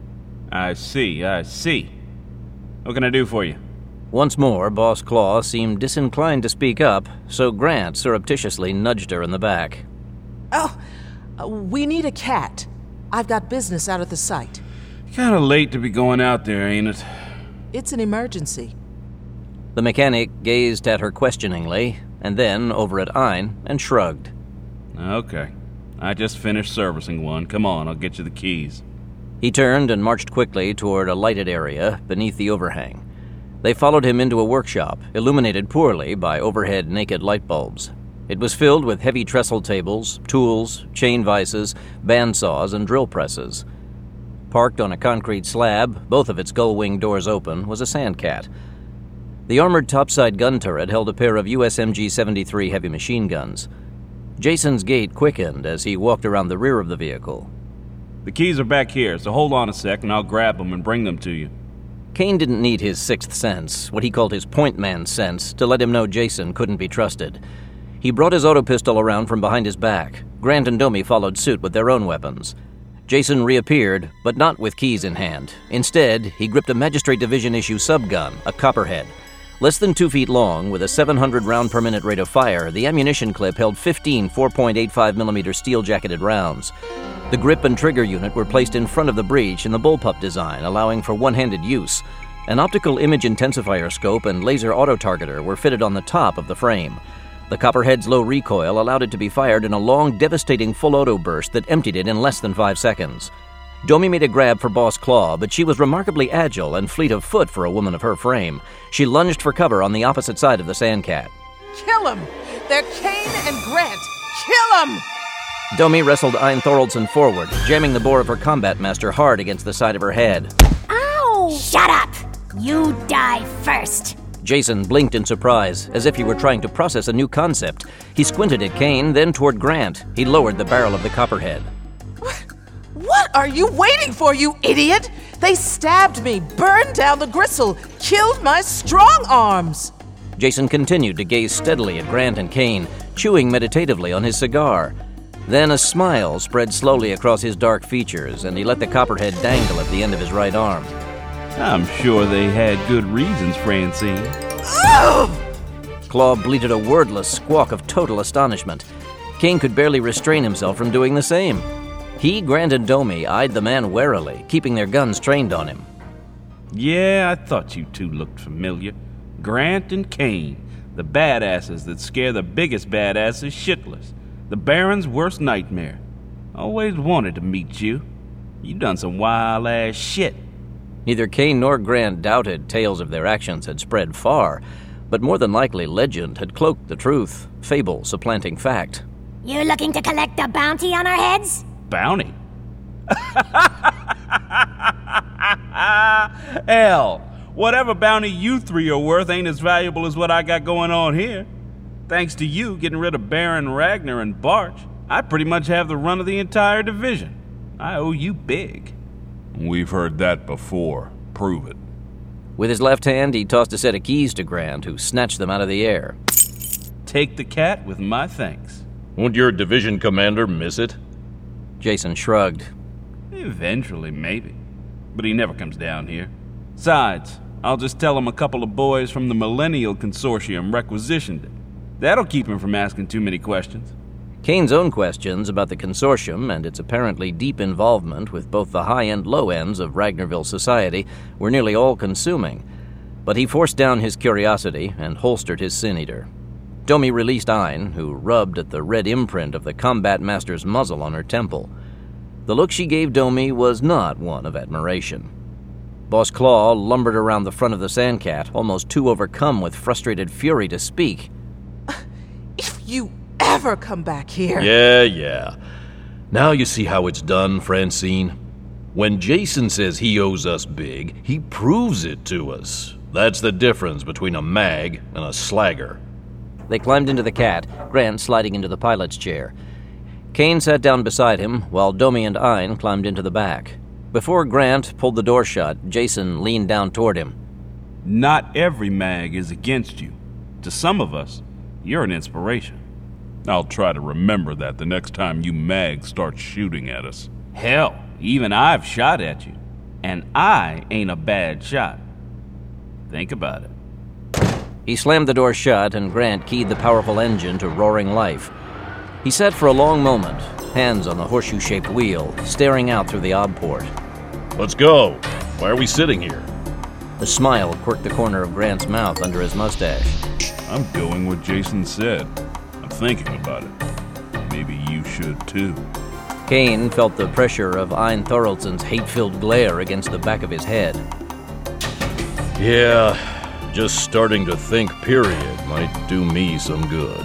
I see, I see. What can I do for you? Once more, Boss Claw seemed disinclined to speak up, so Grant surreptitiously nudged her in the back. Oh, uh, we need a cat. I've got business out at the site. Kinda late to be going out there, ain't it? It's an emergency. The mechanic gazed at her questioningly, and then over at Ein, and shrugged. Okay. I just finished servicing one. Come on, I'll get you the keys. He turned and marched quickly toward a lighted area beneath the overhang. They followed him into a workshop, illuminated poorly by overhead naked light bulbs. It was filled with heavy trestle tables, tools, chain vices, bandsaws, and drill presses. Parked on a concrete slab, both of its gull-wing doors open, was a Sandcat. The armored topside gun turret held a pair of U S M G seventy-three heavy machine guns. Jason's gait quickened as he walked around the rear of the vehicle. The keys are back here, so hold on a sec and I'll grab them and bring them to you. Kane didn't need his sixth sense, what he called his point man sense, to let him know Jason couldn't be trusted. He brought his auto pistol around from behind his back. Grant and Domi followed suit with their own weapons. Jason reappeared, but not with keys in hand. Instead, he gripped a Magistrate Division issue subgun, a Copperhead. Less than two feet long, with a seven hundred round per minute rate of fire, the ammunition clip held fifteen four point eight five millimeter steel-jacketed rounds. The grip and trigger unit were placed in front of the breech in the bullpup design, allowing for one-handed use. An optical image intensifier scope and laser auto-targeter were fitted on the top of the frame. The Copperhead's low recoil allowed it to be fired in a long, devastating full-auto burst that emptied it in less than five seconds. Domi made a grab for Boss Claw, but she was remarkably agile and fleet of foot for a woman of her frame. She lunged for cover on the opposite side of the Sandcat. Kill him! They're Kane and Grant! Kill him! Domi wrestled Ein Thoraldsen forward, jamming the bore of her combat master hard against the side of her head. Ow! Shut up! You die first! Jason blinked in surprise, as if he were trying to process a new concept. He squinted at Kane, then toward Grant. He lowered the barrel of the Copperhead. What are you waiting for, you idiot? They stabbed me, burned down the gristle, killed my strong arms. Jason continued to gaze steadily at Grant and Kane, chewing meditatively on his cigar. Then a smile spread slowly across his dark features, and he let the Copperhead dangle at the end of his right arm. I'm sure they had good reasons, Francine. Ugh! Claw bleated a wordless squawk of total astonishment. Kane could barely restrain himself from doing the same. He, Grant, and Domi eyed the man warily, keeping their guns trained on him. Yeah, I thought you two looked familiar. Grant and Kane, the badasses that scare the biggest badasses shitless. The Baron's worst nightmare. Always wanted to meet you. You done some wild-ass shit. Neither Kane nor Grant doubted tales of their actions had spread far, but more than likely legend had cloaked the truth, fable supplanting fact. You looking to collect a bounty on our heads? Bounty? Hell, whatever bounty you three are worth ain't as valuable as what I got going on here. Thanks to you getting rid of Baron Ragnar and Barch, I pretty much have the run of the entire division. I owe you big. We've heard that before. Prove it. With his left hand, he tossed a set of keys to Grant, who snatched them out of the air. Take the cat with my thanks. Won't your division commander miss it? Jason shrugged. Eventually, maybe. But he never comes down here. Besides, I'll just tell him a couple of boys from the Millennial Consortium requisitioned it. That'll keep him from asking too many questions. Kane's own questions about the consortium and its apparently deep involvement with both the high and low ends of Ragnarville society were nearly all-consuming, but he forced down his curiosity and holstered his sin-eater. Domi released Ein, who rubbed at the red imprint of the combat master's muzzle on her temple. The look she gave Domi was not one of admiration. Boss Claw lumbered around the front of the Sandcat, almost too overcome with frustrated fury to speak. If you ever come back here... Yeah, yeah. Now you see how it's done, Francine. When Jason says he owes us big, he proves it to us. That's the difference between a mag and a slagger. They climbed into the Cat, Grant sliding into the pilot's chair. Kane sat down beside him, while Domi and Ein climbed into the back. Before Grant pulled the door shut, Jason leaned down toward him. Not every mag is against you. To some of us, you're an inspiration. I'll try to remember that the next time you mags start shooting at us. Hell, even I've shot at you. And I ain't a bad shot. Think about it. He slammed the door shut, and Grant keyed the powerful engine to roaring life. He sat for a long moment, hands on the horseshoe-shaped wheel, staring out through the ob port. Let's go. Why are we sitting here? A smile quirked the corner of Grant's mouth under his mustache. I'm going what Jason said. I'm thinking about it. Maybe you should too. Kane felt the pressure of Ein Thoraldsen's hate-filled glare against the back of his head. Yeah, just starting to think period might do me some good.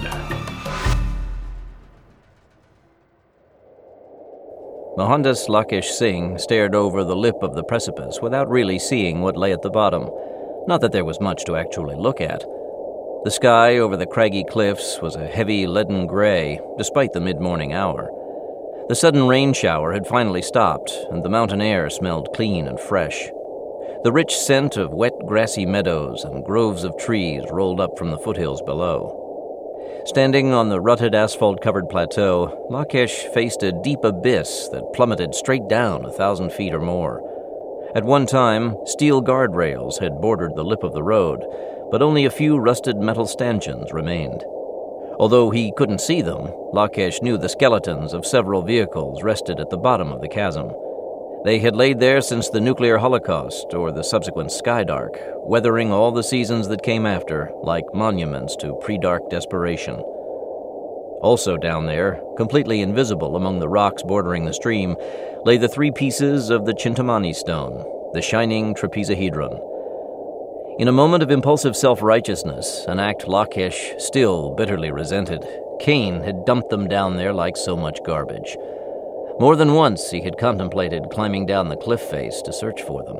Mohandas Lakesh Singh stared over the lip of the precipice without really seeing what lay at the bottom. Not that there was much to actually look at. The sky over the craggy cliffs was a heavy leaden gray, despite the mid-morning hour. The sudden rain shower had finally stopped, and the mountain air smelled clean and fresh. The rich scent of wet grassy meadows and groves of trees rolled up from the foothills below. Standing on the rutted asphalt-covered plateau, Lakesh faced a deep abyss that plummeted straight down a thousand feet or more. At one time, steel guardrails had bordered the lip of the road, but only a few rusted metal stanchions remained. Although he couldn't see them, Lakesh knew the skeletons of several vehicles rested at the bottom of the chasm. They had laid there since the nuclear holocaust or the subsequent Skydark, weathering all the seasons that came after, like monuments to pre-dark desperation. Also down there, completely invisible among the rocks bordering the stream, lay the three pieces of the Chintamani stone, the shining trapezahedron. In a moment of impulsive self-righteousness, an act Lakesh still bitterly resented, Kane had dumped them down there like so much garbage. More than once he had contemplated climbing down the cliff face to search for them.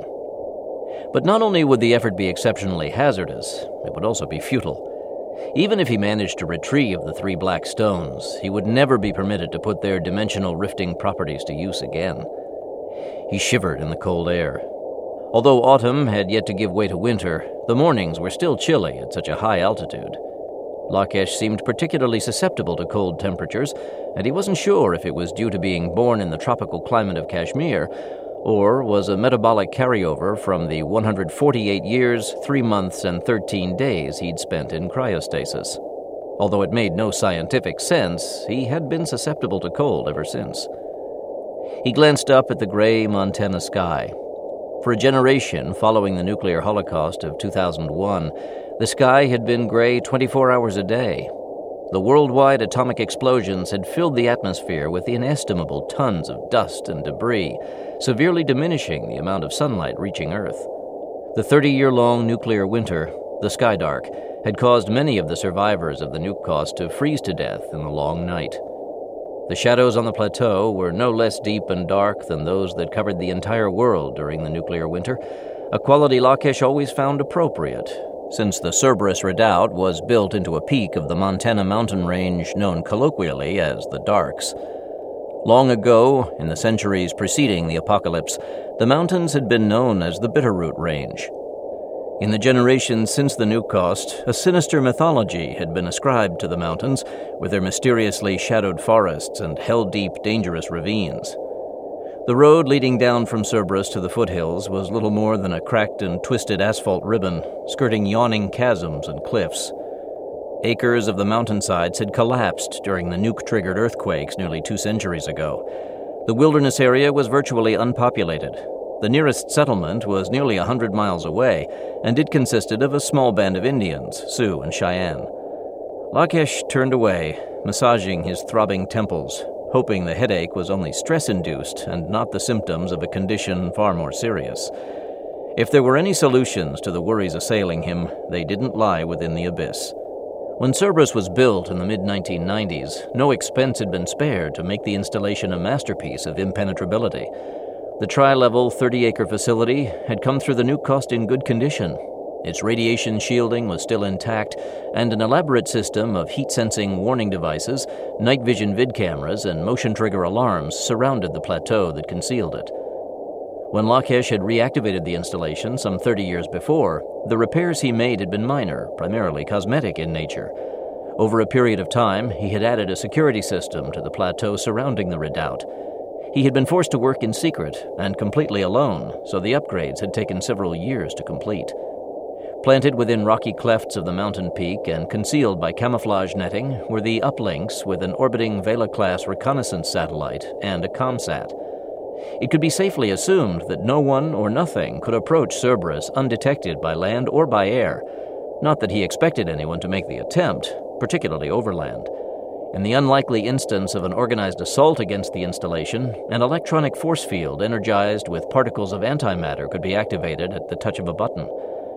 But not only would the effort be exceptionally hazardous, it would also be futile. Even if he managed to retrieve the three black stones, he would never be permitted to put their dimensional rifting properties to use again. He shivered in the cold air. Although autumn had yet to give way to winter, the mornings were still chilly at such a high altitude. Lakesh seemed particularly susceptible to cold temperatures, and he wasn't sure if it was due to being born in the tropical climate of Kashmir, or was a metabolic carryover from the one hundred forty-eight years, three months, and thirteen days he'd spent in cryostasis. Although it made no scientific sense, he had been susceptible to cold ever since. He glanced up at the gray Montana sky. For a generation following the nuclear holocaust of two thousand one, the sky had been gray twenty-four hours a day. The worldwide atomic explosions had filled the atmosphere with inestimable tons of dust and debris, severely diminishing the amount of sunlight reaching Earth. The thirty-year-long nuclear winter, the Skydark, had caused many of the survivors of the nuke-cost to freeze to death in the long night. The shadows on the plateau were no less deep and dark than those that covered the entire world during the nuclear winter, a quality Lakesh always found appropriate, since the Cerberus Redoubt was built into a peak of the Montana mountain range known colloquially as the Darks. Long ago, in the centuries preceding the apocalypse, the mountains had been known as the Bitterroot Range. In the generations since the nuke-cost, a sinister mythology had been ascribed to the mountains, with their mysteriously shadowed forests and hell-deep, dangerous ravines. The road leading down from Cerberus to the foothills was little more than a cracked and twisted asphalt ribbon, skirting yawning chasms and cliffs. Acres of the mountainsides had collapsed during the nuke-triggered earthquakes nearly two centuries ago. The wilderness area was virtually unpopulated. The nearest settlement was nearly a hundred miles away, and it consisted of a small band of Indians, Sioux and Cheyenne. Lakesh turned away, massaging his throbbing temples, hoping the headache was only stress-induced and not the symptoms of a condition far more serious. If there were any solutions to the worries assailing him, they didn't lie within the abyss. When Cerberus was built in the mid nineteen nineties, no expense had been spared to make the installation a masterpiece of impenetrability. The tri-level thirty-acre facility had come through the nuke-cost in good condition. Its radiation shielding was still intact, and an elaborate system of heat-sensing warning devices, night vision vid cameras, and motion-trigger alarms surrounded the plateau that concealed it. When Lakesh had reactivated the installation some thirty years before, the repairs he made had been minor, primarily cosmetic in nature. Over a period of time, he had added a security system to the plateau surrounding the redoubt. He had been forced to work in secret and completely alone, so the upgrades had taken several years to complete. Planted within rocky clefts of the mountain peak and concealed by camouflage netting were the uplinks with an orbiting Vela-class reconnaissance satellite and a ComSat. It could be safely assumed that no one or nothing could approach Cerberus undetected by land or by air. Not that he expected anyone to make the attempt, particularly overland. In the unlikely instance of an organized assault against the installation, an electronic force field energized with particles of antimatter could be activated at the touch of a button.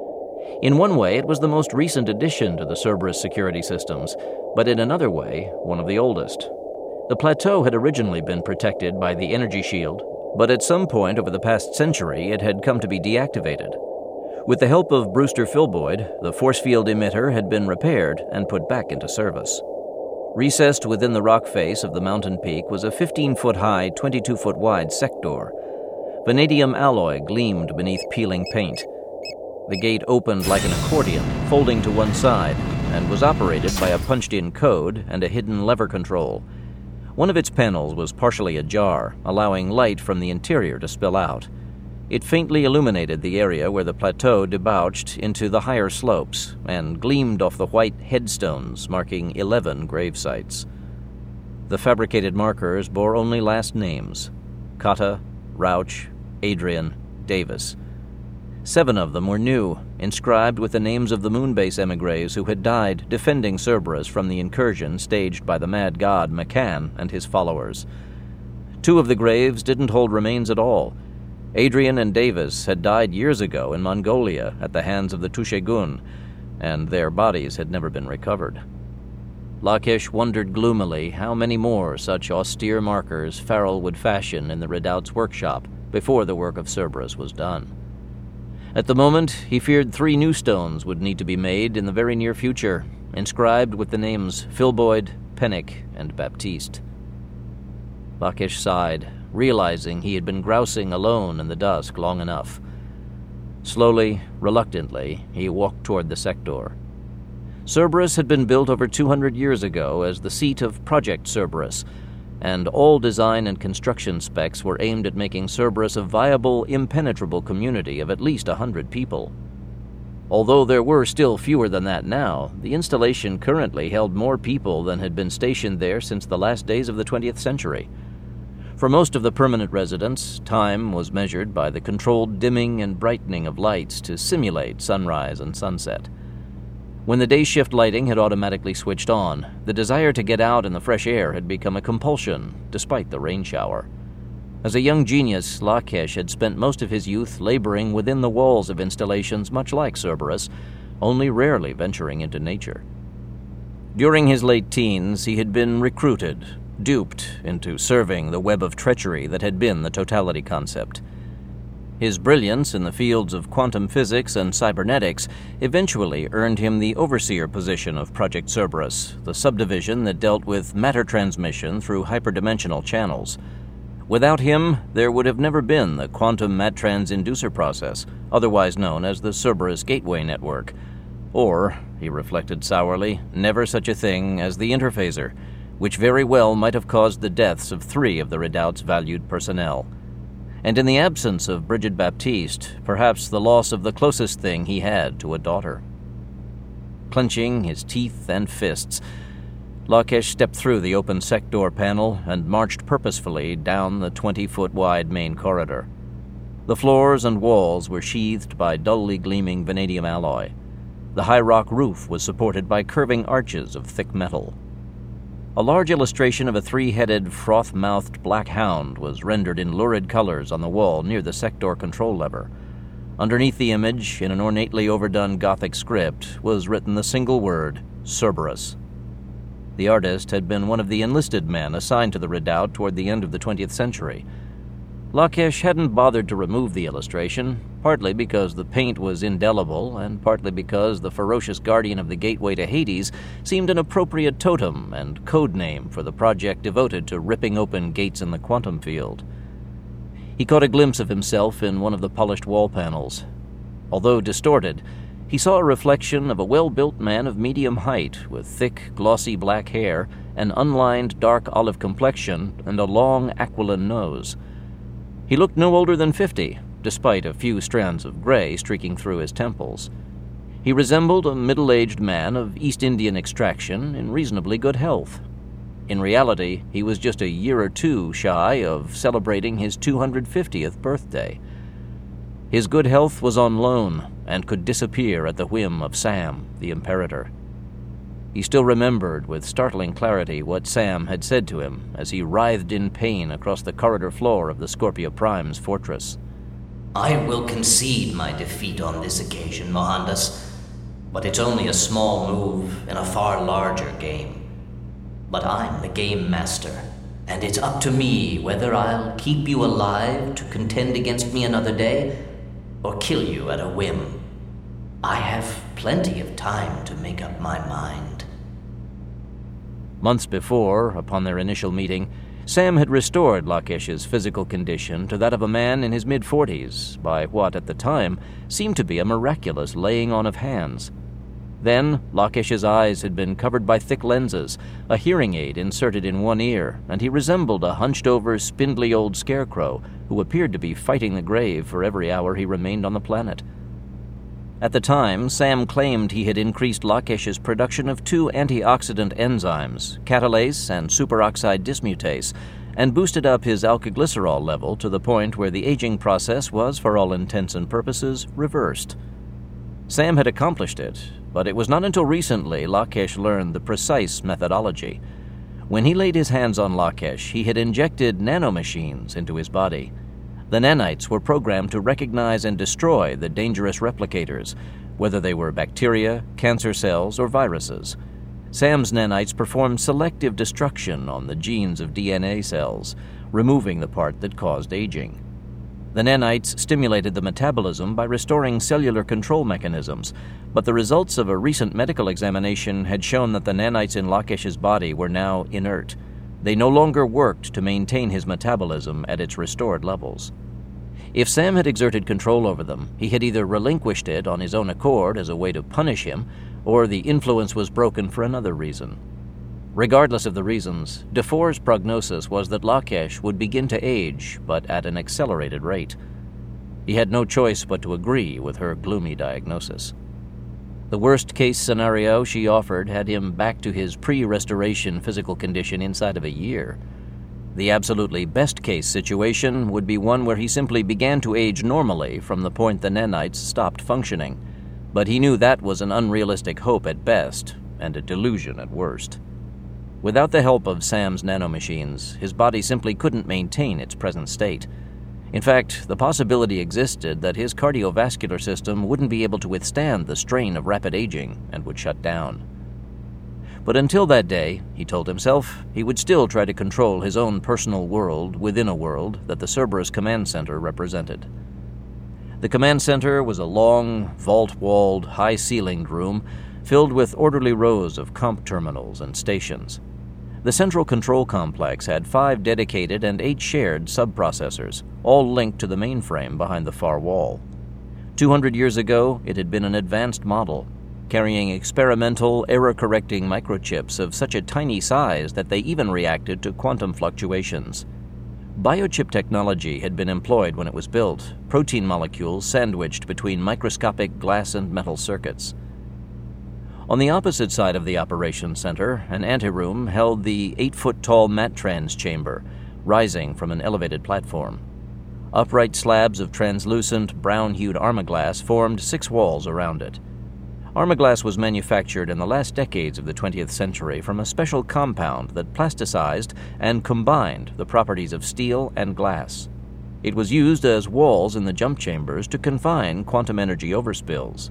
In one way, it was the most recent addition to the Cerberus security systems, but in another way, one of the oldest. The plateau had originally been protected by the energy shield, but at some point over the past century, it had come to be deactivated. With the help of Brewster Filboid, the force field emitter had been repaired and put back into service. Recessed within the rock face of the mountain peak was a fifteen-foot-high, twenty-two-foot-wide sector. Vanadium alloy gleamed beneath peeling paint. The gate opened like an accordion, folding to one side, and was operated by a punched-in code and a hidden lever control. One of its panels was partially ajar, allowing light from the interior to spill out. It faintly illuminated the area where the plateau debouched into the higher slopes and gleamed off the white headstones marking eleven grave sites. The fabricated markers bore only last names: Cotta, Rauch, Adrian, Davis. Seven of them were new, inscribed with the names of the Moonbase emigres who had died defending Cerberus from the incursion staged by the mad god McCann and his followers. Two of the graves didn't hold remains at all. Adrian and Davis had died years ago in Mongolia at the hands of the Tushegun, and their bodies had never been recovered. Lachesh wondered gloomily how many more such austere markers Farrell would fashion in the Redoubt's workshop before the work of Cerberus was done. At the moment, he feared three new stones would need to be made in the very near future, inscribed with the names Filboid, Pennick, and Baptiste. Lachesh sighed, realizing he had been grousing alone in the dusk long enough. Slowly, reluctantly, he walked toward the sector. Cerberus had been built over two hundred years ago as the seat of Project Cerberus, and all design and construction specs were aimed at making Cerberus a viable, impenetrable community of at least a hundred people. Although there were still fewer than that now, the installation currently held more people than had been stationed there since the last days of the twentieth century. For most of the permanent residents, time was measured by the controlled dimming and brightening of lights to simulate sunrise and sunset. When the day shift lighting had automatically switched on, the desire to get out in the fresh air had become a compulsion, despite the rain shower. As a young genius, Lachesh had spent most of his youth laboring within the walls of installations much like Cerberus, only rarely venturing into nature. During his late teens, he had been recruited, duped into serving the web of treachery that had been the totality concept. His brilliance in the fields of quantum physics and cybernetics eventually earned him the overseer position of Project Cerberus, the subdivision that dealt with matter transmission through hyperdimensional channels. Without him, there would have never been the quantum matrans inducer process, otherwise known as the Cerberus Gateway Network. Or, he reflected sourly, never such a thing as the interphaser, which very well might have caused the deaths of three of the Redoubt's valued personnel. And in the absence of Bridget Baptiste, perhaps the loss of the closest thing he had to a daughter. Clenching his teeth and fists, Lachesh stepped through the open sector panel and marched purposefully down the twenty-foot-wide main corridor. The floors and walls were sheathed by dully gleaming vanadium alloy. The high rock roof was supported by curving arches of thick metal. A large illustration of a three-headed, froth-mouthed black hound was rendered in lurid colors on the wall near the sector control lever. Underneath the image, in an ornately overdone Gothic script, was written the single word, Cerberus. The artist had been one of the enlisted men assigned to the Redoubt toward the end of the twentieth century. Lachesh hadn't bothered to remove the illustration, partly because the paint was indelible, and partly because the ferocious guardian of the gateway to Hades seemed an appropriate totem and code name for the project devoted to ripping open gates in the quantum field. He caught a glimpse of himself in one of the polished wall panels. Although distorted, he saw a reflection of a well-built man of medium height with thick, glossy black hair, an unlined dark olive complexion, and a long aquiline nose. He looked no older than fifty, despite a few strands of gray streaking through his temples. He resembled a middle-aged man of East Indian extraction in reasonably good health. In reality, he was just a year or two shy of celebrating his two hundred fiftieth birthday. His good health was on loan and could disappear at the whim of Sam, the Imperator. He still remembered with startling clarity what Sam had said to him as he writhed in pain across the corridor floor of the Scorpio Prime's fortress. I will concede my defeat on this occasion, Mohandas, but it's only a small move in a far larger game. But I'm the game master, and it's up to me whether I'll keep you alive to contend against me another day, or kill you at a whim. I have plenty of time to make up my mind. Months before, upon their initial meeting, Sam had restored Lakesh's physical condition to that of a man in his mid-forties by what, at the time, seemed to be a miraculous laying on of hands. Then, Lakesh's eyes had been covered by thick lenses, a hearing aid inserted in one ear, and he resembled a hunched-over, spindly old scarecrow who appeared to be fighting the grave for every hour he remained on the planet. At the time, Sam claimed he had increased Lakesh's production of two antioxidant enzymes, catalase and superoxide dismutase, and boosted up his alkyglycerol level to the point where the aging process was, for all intents and purposes, reversed. Sam had accomplished it, but it was not until recently Lakesh learned the precise methodology. When he laid his hands on Lakesh, he had injected nanomachines into his body. The nanites were programmed to recognize and destroy the dangerous replicators, whether they were bacteria, cancer cells, or viruses. Sam's nanites performed selective destruction on the genes of D N A cells, removing the part that caused aging. The nanites stimulated the metabolism by restoring cellular control mechanisms, but the results of a recent medical examination had shown that the nanites in Lakesh's body were now inert. They no longer worked to maintain his metabolism at its restored levels. If Sam had exerted control over them, he had either relinquished it on his own accord as a way to punish him, or the influence was broken for another reason. Regardless of the reasons, DeFore's prognosis was that Lakesh would begin to age, but at an accelerated rate. He had no choice but to agree with her gloomy diagnosis. The worst-case scenario she offered had him back to his pre-restoration physical condition inside of a year. The absolutely best-case situation would be one where he simply began to age normally from the point the nanites stopped functioning, but he knew that was an unrealistic hope at best, and a delusion at worst. Without the help of Sam's nanomachines, his body simply couldn't maintain its present state. In fact, the possibility existed that his cardiovascular system wouldn't be able to withstand the strain of rapid aging and would shut down. But until that day, he told himself, he would still try to control his own personal world within a world that the Cerberus Command Center represented. The command center was a long, vault-walled, high-ceilinged room filled with orderly rows of comp terminals and stations. The central control complex had five dedicated and eight shared subprocessors, all linked to the mainframe behind the far wall. Two hundred years ago, it had been an advanced model, carrying experimental, error-correcting microchips of such a tiny size that they even reacted to quantum fluctuations. Biochip technology had been employed when it was built, protein molecules sandwiched between microscopic glass and metal circuits. On the opposite side of the operations center, an anteroom held the eight-foot-tall Mattrans chamber, rising from an elevated platform. Upright slabs of translucent, brown-hued armaglass formed six walls around it. Armaglass was manufactured in the last decades of the twentieth century from a special compound that plasticized and combined the properties of steel and glass. It was used as walls in the jump chambers to confine quantum energy overspills.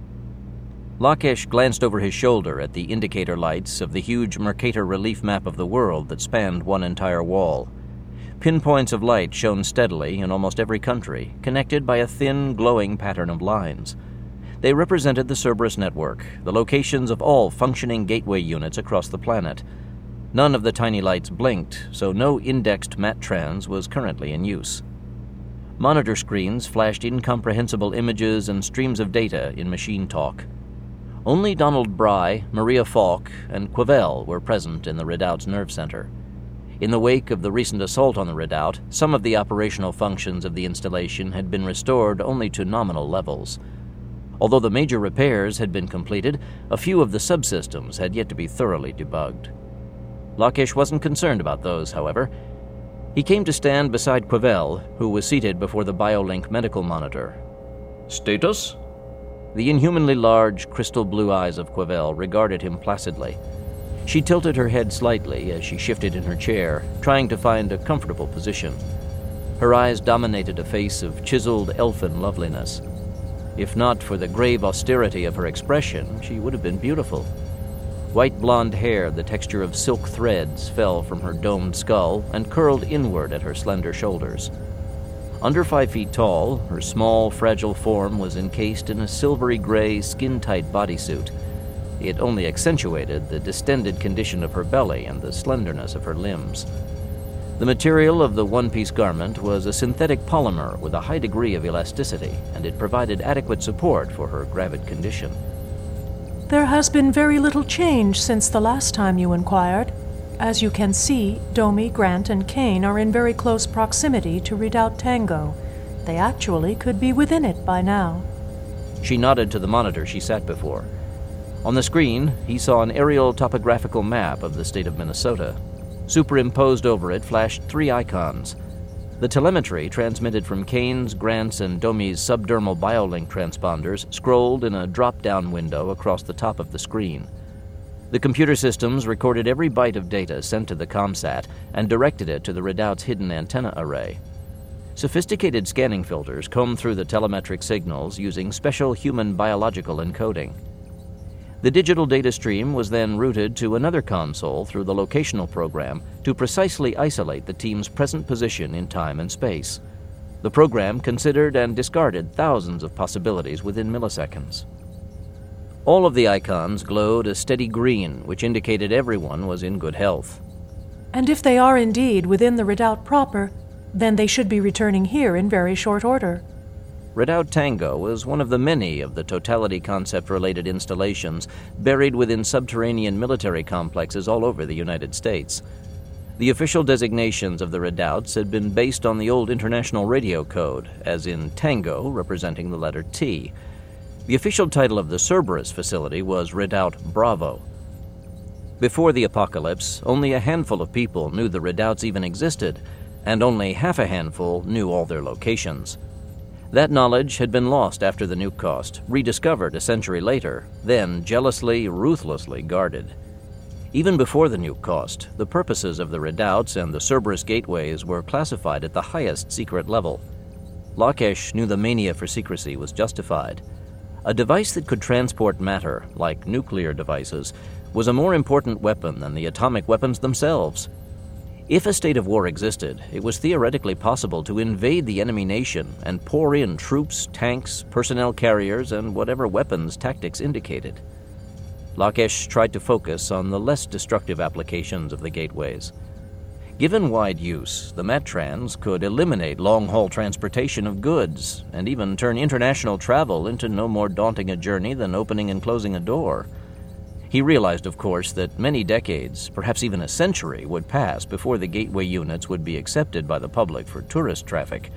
Lakesh glanced over his shoulder at the indicator lights of the huge Mercator relief map of the world that spanned one entire wall. Pinpoints of light shone steadily in almost every country, connected by a thin, glowing pattern of lines. They represented the Cerberus network, the locations of all functioning gateway units across the planet. None of the tiny lights blinked, so no indexed Mattrans was currently in use. Monitor screens flashed incomprehensible images and streams of data in machine talk. Only Donald Bry, Maria Falk, and Quavel were present in the Redoubt's nerve center. In the wake of the recent assault on the Redoubt, some of the operational functions of the installation had been restored only to nominal levels. Although the major repairs had been completed, a few of the subsystems had yet to be thoroughly debugged. Lakesh wasn't concerned about those, however. He came to stand beside Quavel, who was seated before the BioLink medical monitor. Status? The inhumanly large, crystal blue eyes of Quavel regarded him placidly. She tilted her head slightly as she shifted in her chair, trying to find a comfortable position. Her eyes dominated a face of chiseled elfin loveliness. If not for the grave austerity of her expression, she would have been beautiful. White blonde hair, the texture of silk threads, fell from her domed skull and curled inward at her slender shoulders. Under five feet tall, her small, fragile form was encased in a silvery gray, skin-tight bodysuit. It only accentuated the distended condition of her belly and the slenderness of her limbs. The material of the one-piece garment was a synthetic polymer with a high degree of elasticity, and it provided adequate support for her gravid condition. There has been very little change since the last time you inquired. As you can see, Domi, Grant, and Kane are in very close proximity to Redoubt Tango. They actually could be within it by now. She nodded to the monitor she sat before. On the screen, he saw an aerial topographical map of the state of Minnesota. Superimposed over it flashed three icons. The telemetry transmitted from Kane's, Grant's, and Domi's subdermal biolink transponders scrolled in a drop-down window across the top of the screen. The computer systems recorded every byte of data sent to the ComSat and directed it to the Redoubt's hidden antenna array. Sophisticated scanning filters combed through the telemetric signals using special human biological encoding. The digital data stream was then routed to another console through the locational program to precisely isolate the team's present position in time and space. The program considered and discarded thousands of possibilities within milliseconds. All of the icons glowed a steady green, which indicated everyone was in good health. And if they are indeed within the Redoubt proper, then they should be returning here in very short order. Redoubt Tango was one of the many of the Totality Concept-related installations buried within subterranean military complexes all over the United States. The official designations of the Redoubts had been based on the old International Radio Code, as in Tango, representing the letter T. The official title of the Cerberus facility was Redoubt Bravo. Before the apocalypse, only a handful of people knew the Redoubts even existed, and only half a handful knew all their locations. That knowledge had been lost after the nuke cost, rediscovered a century later, then jealously, ruthlessly guarded. Even before the nuke cost, the purposes of the Redoubts and the Cerberus gateways were classified at the highest secret level. Lakesh knew the mania for secrecy was justified. A device that could transport matter, like nuclear devices, was a more important weapon than the atomic weapons themselves. If a state of war existed, it was theoretically possible to invade the enemy nation and pour in troops, tanks, personnel carriers, and whatever weapons tactics indicated. Lakesh tried to focus on the less destructive applications of the gateways. Given wide use, the Metrans could eliminate long-haul transportation of goods and even turn international travel into no more daunting a journey than opening and closing a door. He realized, of course, that many decades, perhaps even a century, would pass before the gateway units would be accepted by the public for tourist traffic.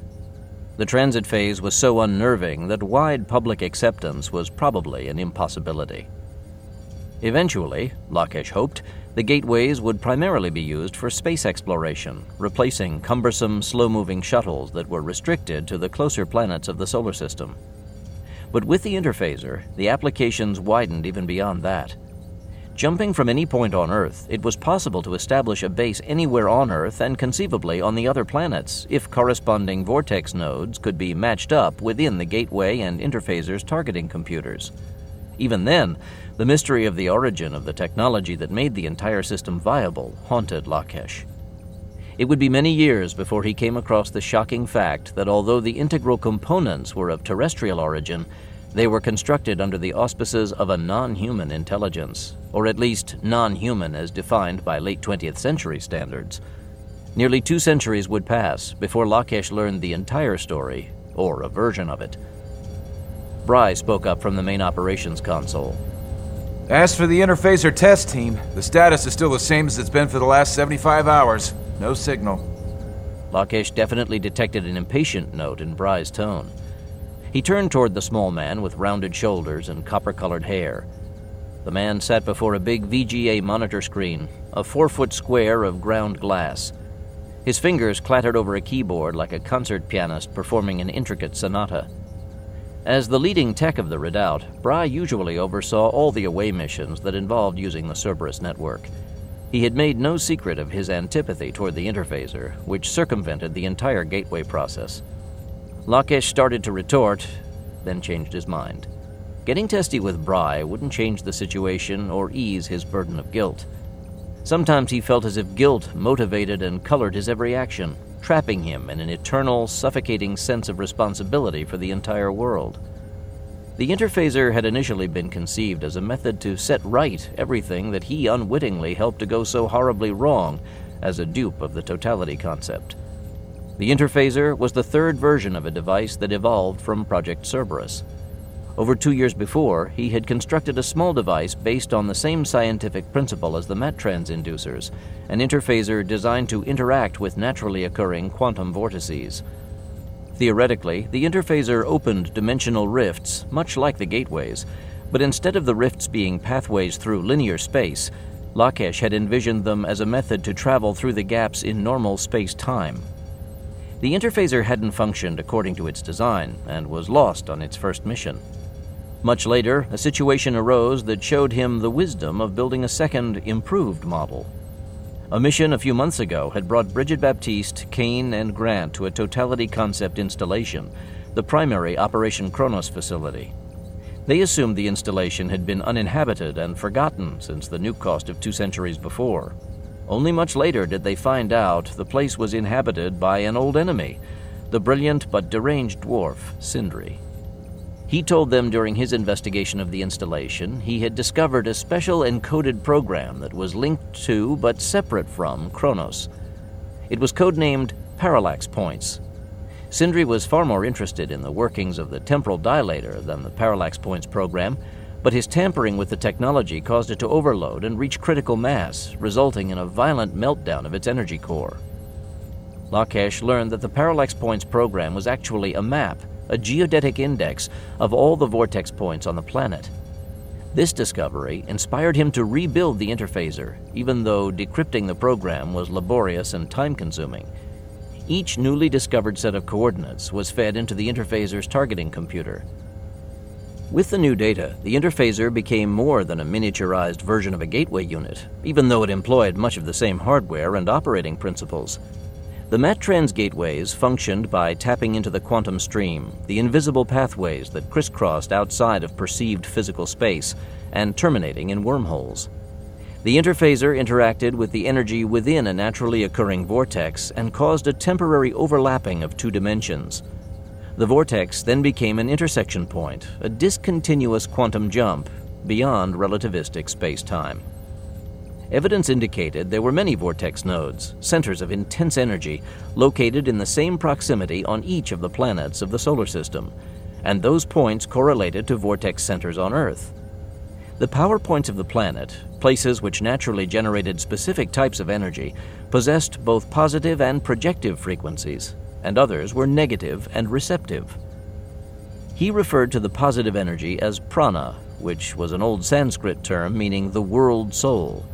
The transit phase was so unnerving that wide public acceptance was probably an impossibility. Eventually, Lakesh hoped, the gateways would primarily be used for space exploration, replacing cumbersome, slow-moving shuttles that were restricted to the closer planets of the solar system. But with the interphaser, the applications widened even beyond that. Jumping from any point on Earth, it was possible to establish a base anywhere on Earth and conceivably on the other planets, if corresponding vortex nodes could be matched up within the gateway and interphaser's targeting computers. Even then, the mystery of the origin of the technology that made the entire system viable haunted Lakesh. It would be many years before he came across the shocking fact that although the integral components were of terrestrial origin, they were constructed under the auspices of a non-human intelligence, or at least non-human as defined by late twentieth century standards. Nearly two centuries would pass before Lakesh learned the entire story, or a version of it. Bry spoke up from the main operations console. As for the interphaser test team, the status is still the same as it's been for the last seventy-five hours. No signal. Lakesh definitely detected an impatient note in Bry's tone. He turned toward the small man with rounded shoulders and copper-colored hair. The man sat before a big V G A monitor screen, a four-foot square of ground glass. His fingers clattered over a keyboard like a concert pianist performing an intricate sonata. As the leading tech of the Redoubt, Bry usually oversaw all the away missions that involved using the Cerberus network. He had made no secret of his antipathy toward the interphaser, which circumvented the entire gateway process. Lakesh started to retort, then changed his mind. Getting testy with Bry wouldn't change the situation or ease his burden of guilt. Sometimes he felt as if guilt motivated and colored his every action, trapping him in an eternal, suffocating sense of responsibility for the entire world. The interphaser had initially been conceived as a method to set right everything that he unwittingly helped to go so horribly wrong as a dupe of the totality concept. The interphaser was the third version of a device that evolved from Project Cerberus. Over two years before, he had constructed a small device based on the same scientific principle as the Matrans inducers, an interphaser designed to interact with naturally occurring quantum vortices. Theoretically, the interphaser opened dimensional rifts, much like the gateways, but instead of the rifts being pathways through linear space, Lakesh had envisioned them as a method to travel through the gaps in normal space-time. The interphaser hadn't functioned according to its design and was lost on its first mission. Much later, a situation arose that showed him the wisdom of building a second, improved model. A mission a few months ago had brought Bridget Baptiste, Kane, and Grant to a Totality Concept installation, the primary Operation Kronos facility. They assumed the installation had been uninhabited and forgotten since the nuke cost of two centuries before. Only much later did they find out the place was inhabited by an old enemy, the brilliant but deranged dwarf, Sindri. He told them during his investigation of the installation he had discovered a special encoded program that was linked to but separate from Kronos. It was codenamed Parallax Points. Sindri was far more interested in the workings of the temporal dilator than the Parallax Points program, but his tampering with the technology caused it to overload and reach critical mass, resulting in a violent meltdown of its energy core. Lakesh learned that the Parallax Points program was actually a map, a geodetic index of all the vortex points on the planet. This discovery inspired him to rebuild the interphaser, even though decrypting the program was laborious and time-consuming. Each newly discovered set of coordinates was fed into the interphaser's targeting computer. With the new data, the interphaser became more than a miniaturized version of a gateway unit, even though it employed much of the same hardware and operating principles. The Matrans gateways functioned by tapping into the quantum stream, the invisible pathways that crisscrossed outside of perceived physical space and terminating in wormholes. The interphaser interacted with the energy within a naturally occurring vortex and caused a temporary overlapping of two dimensions. The vortex then became an intersection point, a discontinuous quantum jump beyond relativistic space-time. Evidence indicated there were many vortex nodes, centers of intense energy, located in the same proximity on each of the planets of the solar system, and those points correlated to vortex centers on Earth. The power points of the planet, places which naturally generated specific types of energy, possessed both positive and projective frequencies, and others were negative and receptive. He referred to the positive energy as prana, which was an old Sanskrit term meaning the world soul.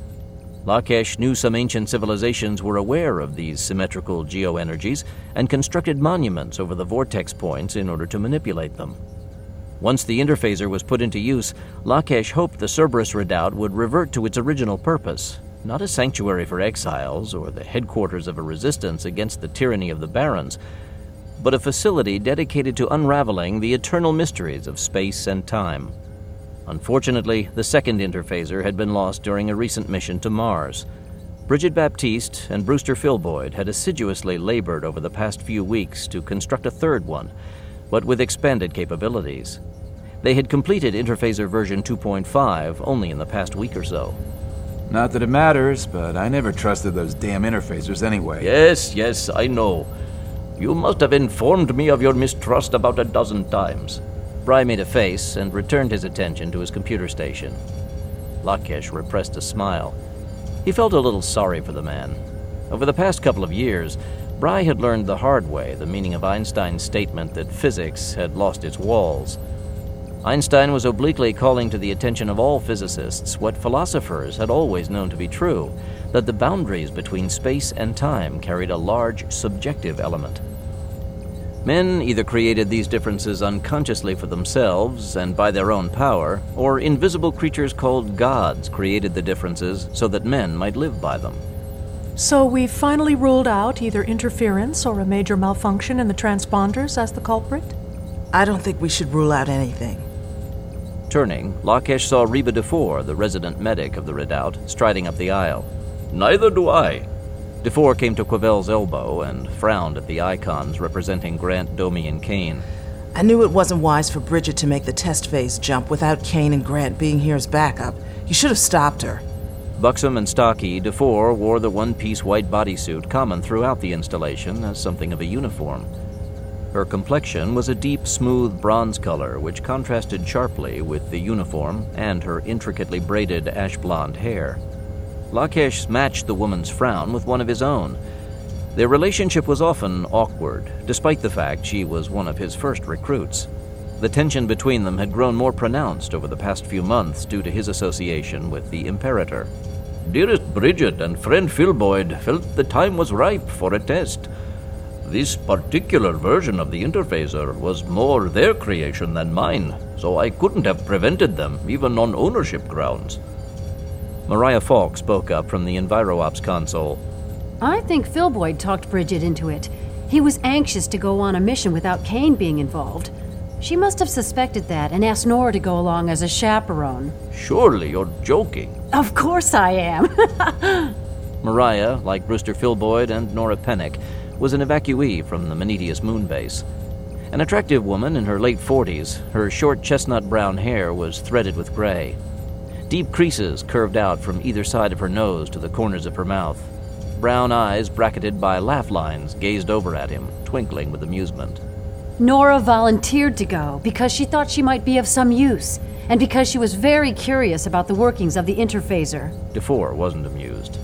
Lakesh knew some ancient civilizations were aware of these symmetrical geoenergies and constructed monuments over the vortex points in order to manipulate them. Once the interphaser was put into use, Lakesh hoped the Cerberus Redoubt would revert to its original purpose, not a sanctuary for exiles or the headquarters of a resistance against the tyranny of the Barons, but a facility dedicated to unraveling the eternal mysteries of space and time. Unfortunately, the second interphaser had been lost during a recent mission to Mars. Bridget Baptiste and Brewster Philboyd had assiduously labored over the past few weeks to construct a third one, but with expanded capabilities. They had completed interphaser version two point five only in the past week or so. Not that it matters, but I never trusted those damn interphasers anyway. Yes, yes, I know. You must have informed me of your mistrust about a dozen times. Bry made a face and returned his attention to his computer station. Lakesh repressed a smile. He felt a little sorry for the man. Over the past couple of years, Bry had learned the hard way the meaning of Einstein's statement that physics had lost its walls. Einstein was obliquely calling to the attention of all physicists what philosophers had always known to be true, that the boundaries between space and time carried a large subjective element. Men either created these differences unconsciously for themselves and by their own power, or invisible creatures called gods created the differences so that men might live by them. So we've finally ruled out either interference or a major malfunction in the transponders as the culprit? I don't think we should rule out anything. Turning, Lakesh saw Reba DeFore, the resident medic of the Redoubt, striding up the aisle. Neither do I. DeFore came to Quavel's elbow and frowned at the icons representing Grant, Domi, and Kane. I knew it wasn't wise for Bridget to make the test phase jump without Kane and Grant being here as backup. You should have stopped her. Buxom and stocky, DeFore wore the one-piece white bodysuit common throughout the installation as something of a uniform. Her complexion was a deep, smooth bronze color which contrasted sharply with the uniform and her intricately braided ash-blonde hair. Lakesh matched the woman's frown with one of his own. Their relationship was often awkward, despite the fact she was one of his first recruits. The tension between them had grown more pronounced over the past few months due to his association with the Imperator. Dearest Bridget and friend Philboyd felt the time was ripe for a test. This particular version of the interphaser was more their creation than mine, so I couldn't have prevented them, even on ownership grounds. Mariah Falk spoke up from the EnviroOps console. I think Philboyd talked Bridget into it. He was anxious to go on a mission without Kane being involved. She must have suspected that and asked Nora to go along as a chaperone. Surely you're joking. Of course I am. Mariah, like Brewster Philboyd and Nora Pennick, was an evacuee from the Menetius moon base. An attractive woman in her late forties, her short chestnut brown hair was threaded with gray. Deep creases curved out from either side of her nose to the corners of her mouth. Brown eyes bracketed by laugh lines gazed over at him, twinkling with amusement. Nora volunteered to go because she thought she might be of some use, and because she was very curious about the workings of the interphaser. DeFore wasn't amused.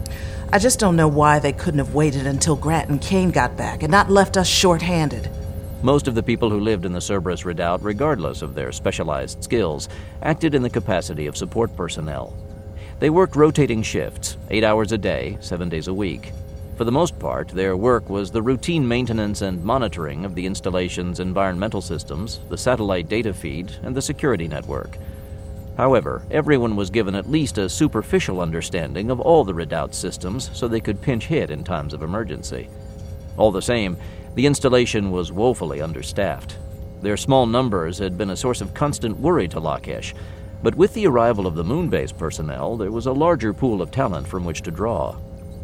I just don't know why they couldn't have waited until Grant and Kane got back and not left us short-handed. Most of the people who lived in the Cerberus Redoubt, regardless of their specialized skills, acted in the capacity of support personnel. They worked rotating shifts, eight hours a day, seven days a week. For the most part, their work was the routine maintenance and monitoring of the installation's environmental systems, the satellite data feed, and the security network. However, everyone was given at least a superficial understanding of all the Redoubt systems so they could pinch hit in times of emergency. All the same, the installation was woefully understaffed. Their small numbers had been a source of constant worry to Lakesh, but with the arrival of the moon-based personnel, there was a larger pool of talent from which to draw.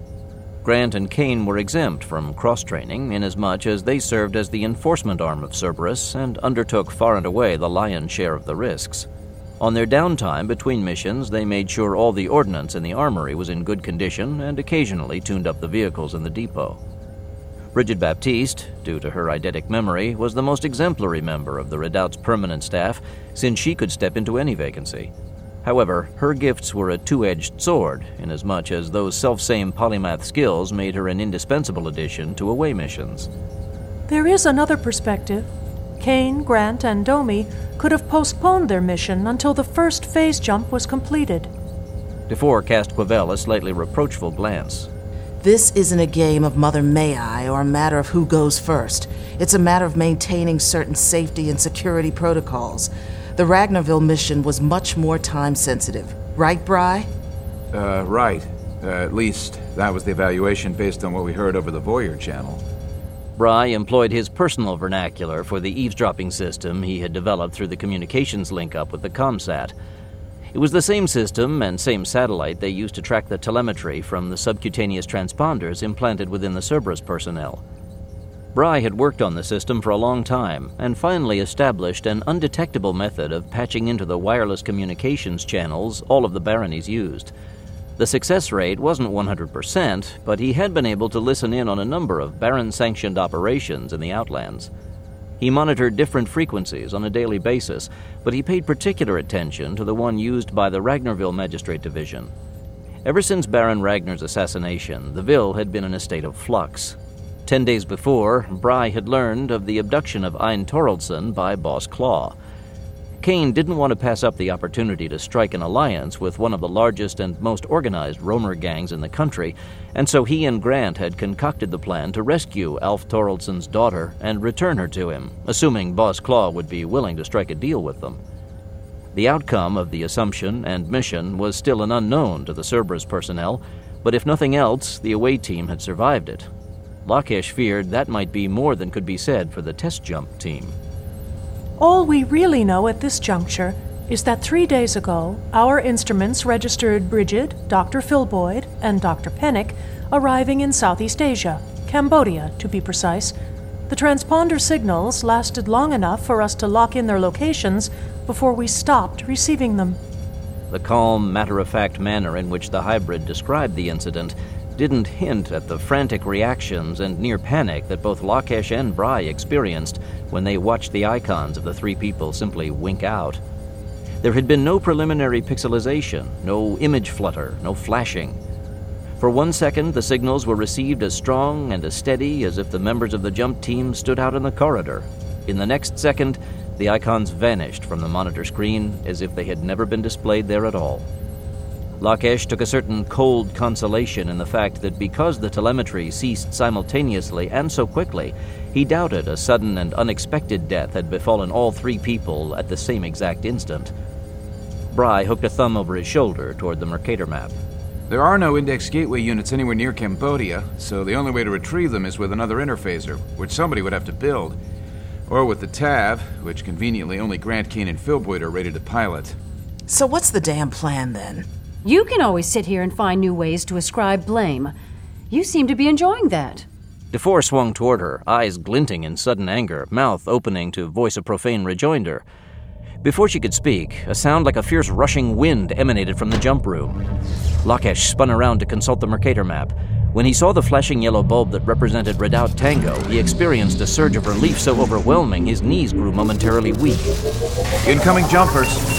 Grant and Kane were exempt from cross-training inasmuch as they served as the enforcement arm of Cerberus and undertook far and away the lion's share of the risks. On their downtime between missions, they made sure all the ordnance in the armory was in good condition and occasionally tuned up the vehicles in the depot. Bridget Baptiste, due to her eidetic memory, was the most exemplary member of the Redoubt's permanent staff, since she could step into any vacancy. However, her gifts were a two-edged sword, inasmuch as those self-same polymath skills made her an indispensable addition to away missions. There is another perspective. Kane, Grant, and Domi could have postponed their mission until the first phase jump was completed. DeFore cast Quavel a slightly reproachful glance. This isn't a game of Mother May I or a matter of who goes first. It's a matter of maintaining certain safety and security protocols. The Ragnarville mission was much more time-sensitive. Right, Bry? Uh, right. Uh, at least, that was the evaluation based on what we heard over the Voyeur channel. Bry employed his personal vernacular for the eavesdropping system he had developed through the communications link-up with the ComSat. It was the same system and same satellite they used to track the telemetry from the subcutaneous transponders implanted within the Cerberus personnel. Bry had worked on the system for a long time and finally established an undetectable method of patching into the wireless communications channels all of the Baronies used. The success rate wasn't one hundred percent, but he had been able to listen in on a number of Baron-sanctioned operations in the Outlands. He monitored different frequencies on a daily basis, but he paid particular attention to the one used by the Ragnarville Magistrate Division. Ever since Baron Ragnar's assassination, the Ville had been in a state of flux. Ten days before, Bry had learned of the abduction of Ein Toraldson by Boss Claw. Kane didn't want to pass up the opportunity to strike an alliance with one of the largest and most organized roamer gangs in the country, and so he and Grant had concocted the plan to rescue Alf Toraldson's daughter and return her to him, assuming Boss Claw would be willing to strike a deal with them. The outcome of the assumption and mission was still an unknown to the Cerberus personnel, but if nothing else, the away team had survived it. Lakesh feared that might be more than could be said for the test jump team. All we really know at this juncture is that three days ago, our instruments registered Bridget, Doctor Philboyd, and Doctor Pennick arriving in Southeast Asia, Cambodia, to be precise. The transponder signals lasted long enough for us to lock in their locations before we stopped receiving them. The calm, matter-of-fact manner in which the hybrid described the incident didn't hint at the frantic reactions and near panic that both Lakesh and Bry experienced when they watched the icons of the three people simply wink out. There had been no preliminary pixelization, no image flutter, no flashing. For one second, the signals were received as strong and as steady as if the members of the jump team stood out in the corridor. In the next second, the icons vanished from the monitor screen as if they had never been displayed there at all. Lakesh took a certain cold consolation in the fact that because the telemetry ceased simultaneously and so quickly, he doubted a sudden and unexpected death had befallen all three people at the same exact instant. Bry hooked a thumb over his shoulder toward the Mercator map. There are no Index Gateway units anywhere near Cambodia, so the only way to retrieve them is with another interphaser, which somebody would have to build. Or with the T A V, which conveniently only Grant, Kane, and Philboyd are rated to pilot. So what's the damn plan, then? You can always sit here and find new ways to ascribe blame. You seem to be enjoying that. DeFore swung toward her, eyes glinting in sudden anger, mouth opening to voice a profane rejoinder. Before she could speak, a sound like a fierce rushing wind emanated from the jump room. Lakesh spun around to consult the Mercator map. When he saw the flashing yellow bulb that represented Redoubt Tango, he experienced a surge of relief so overwhelming his knees grew momentarily weak. Incoming jumpers.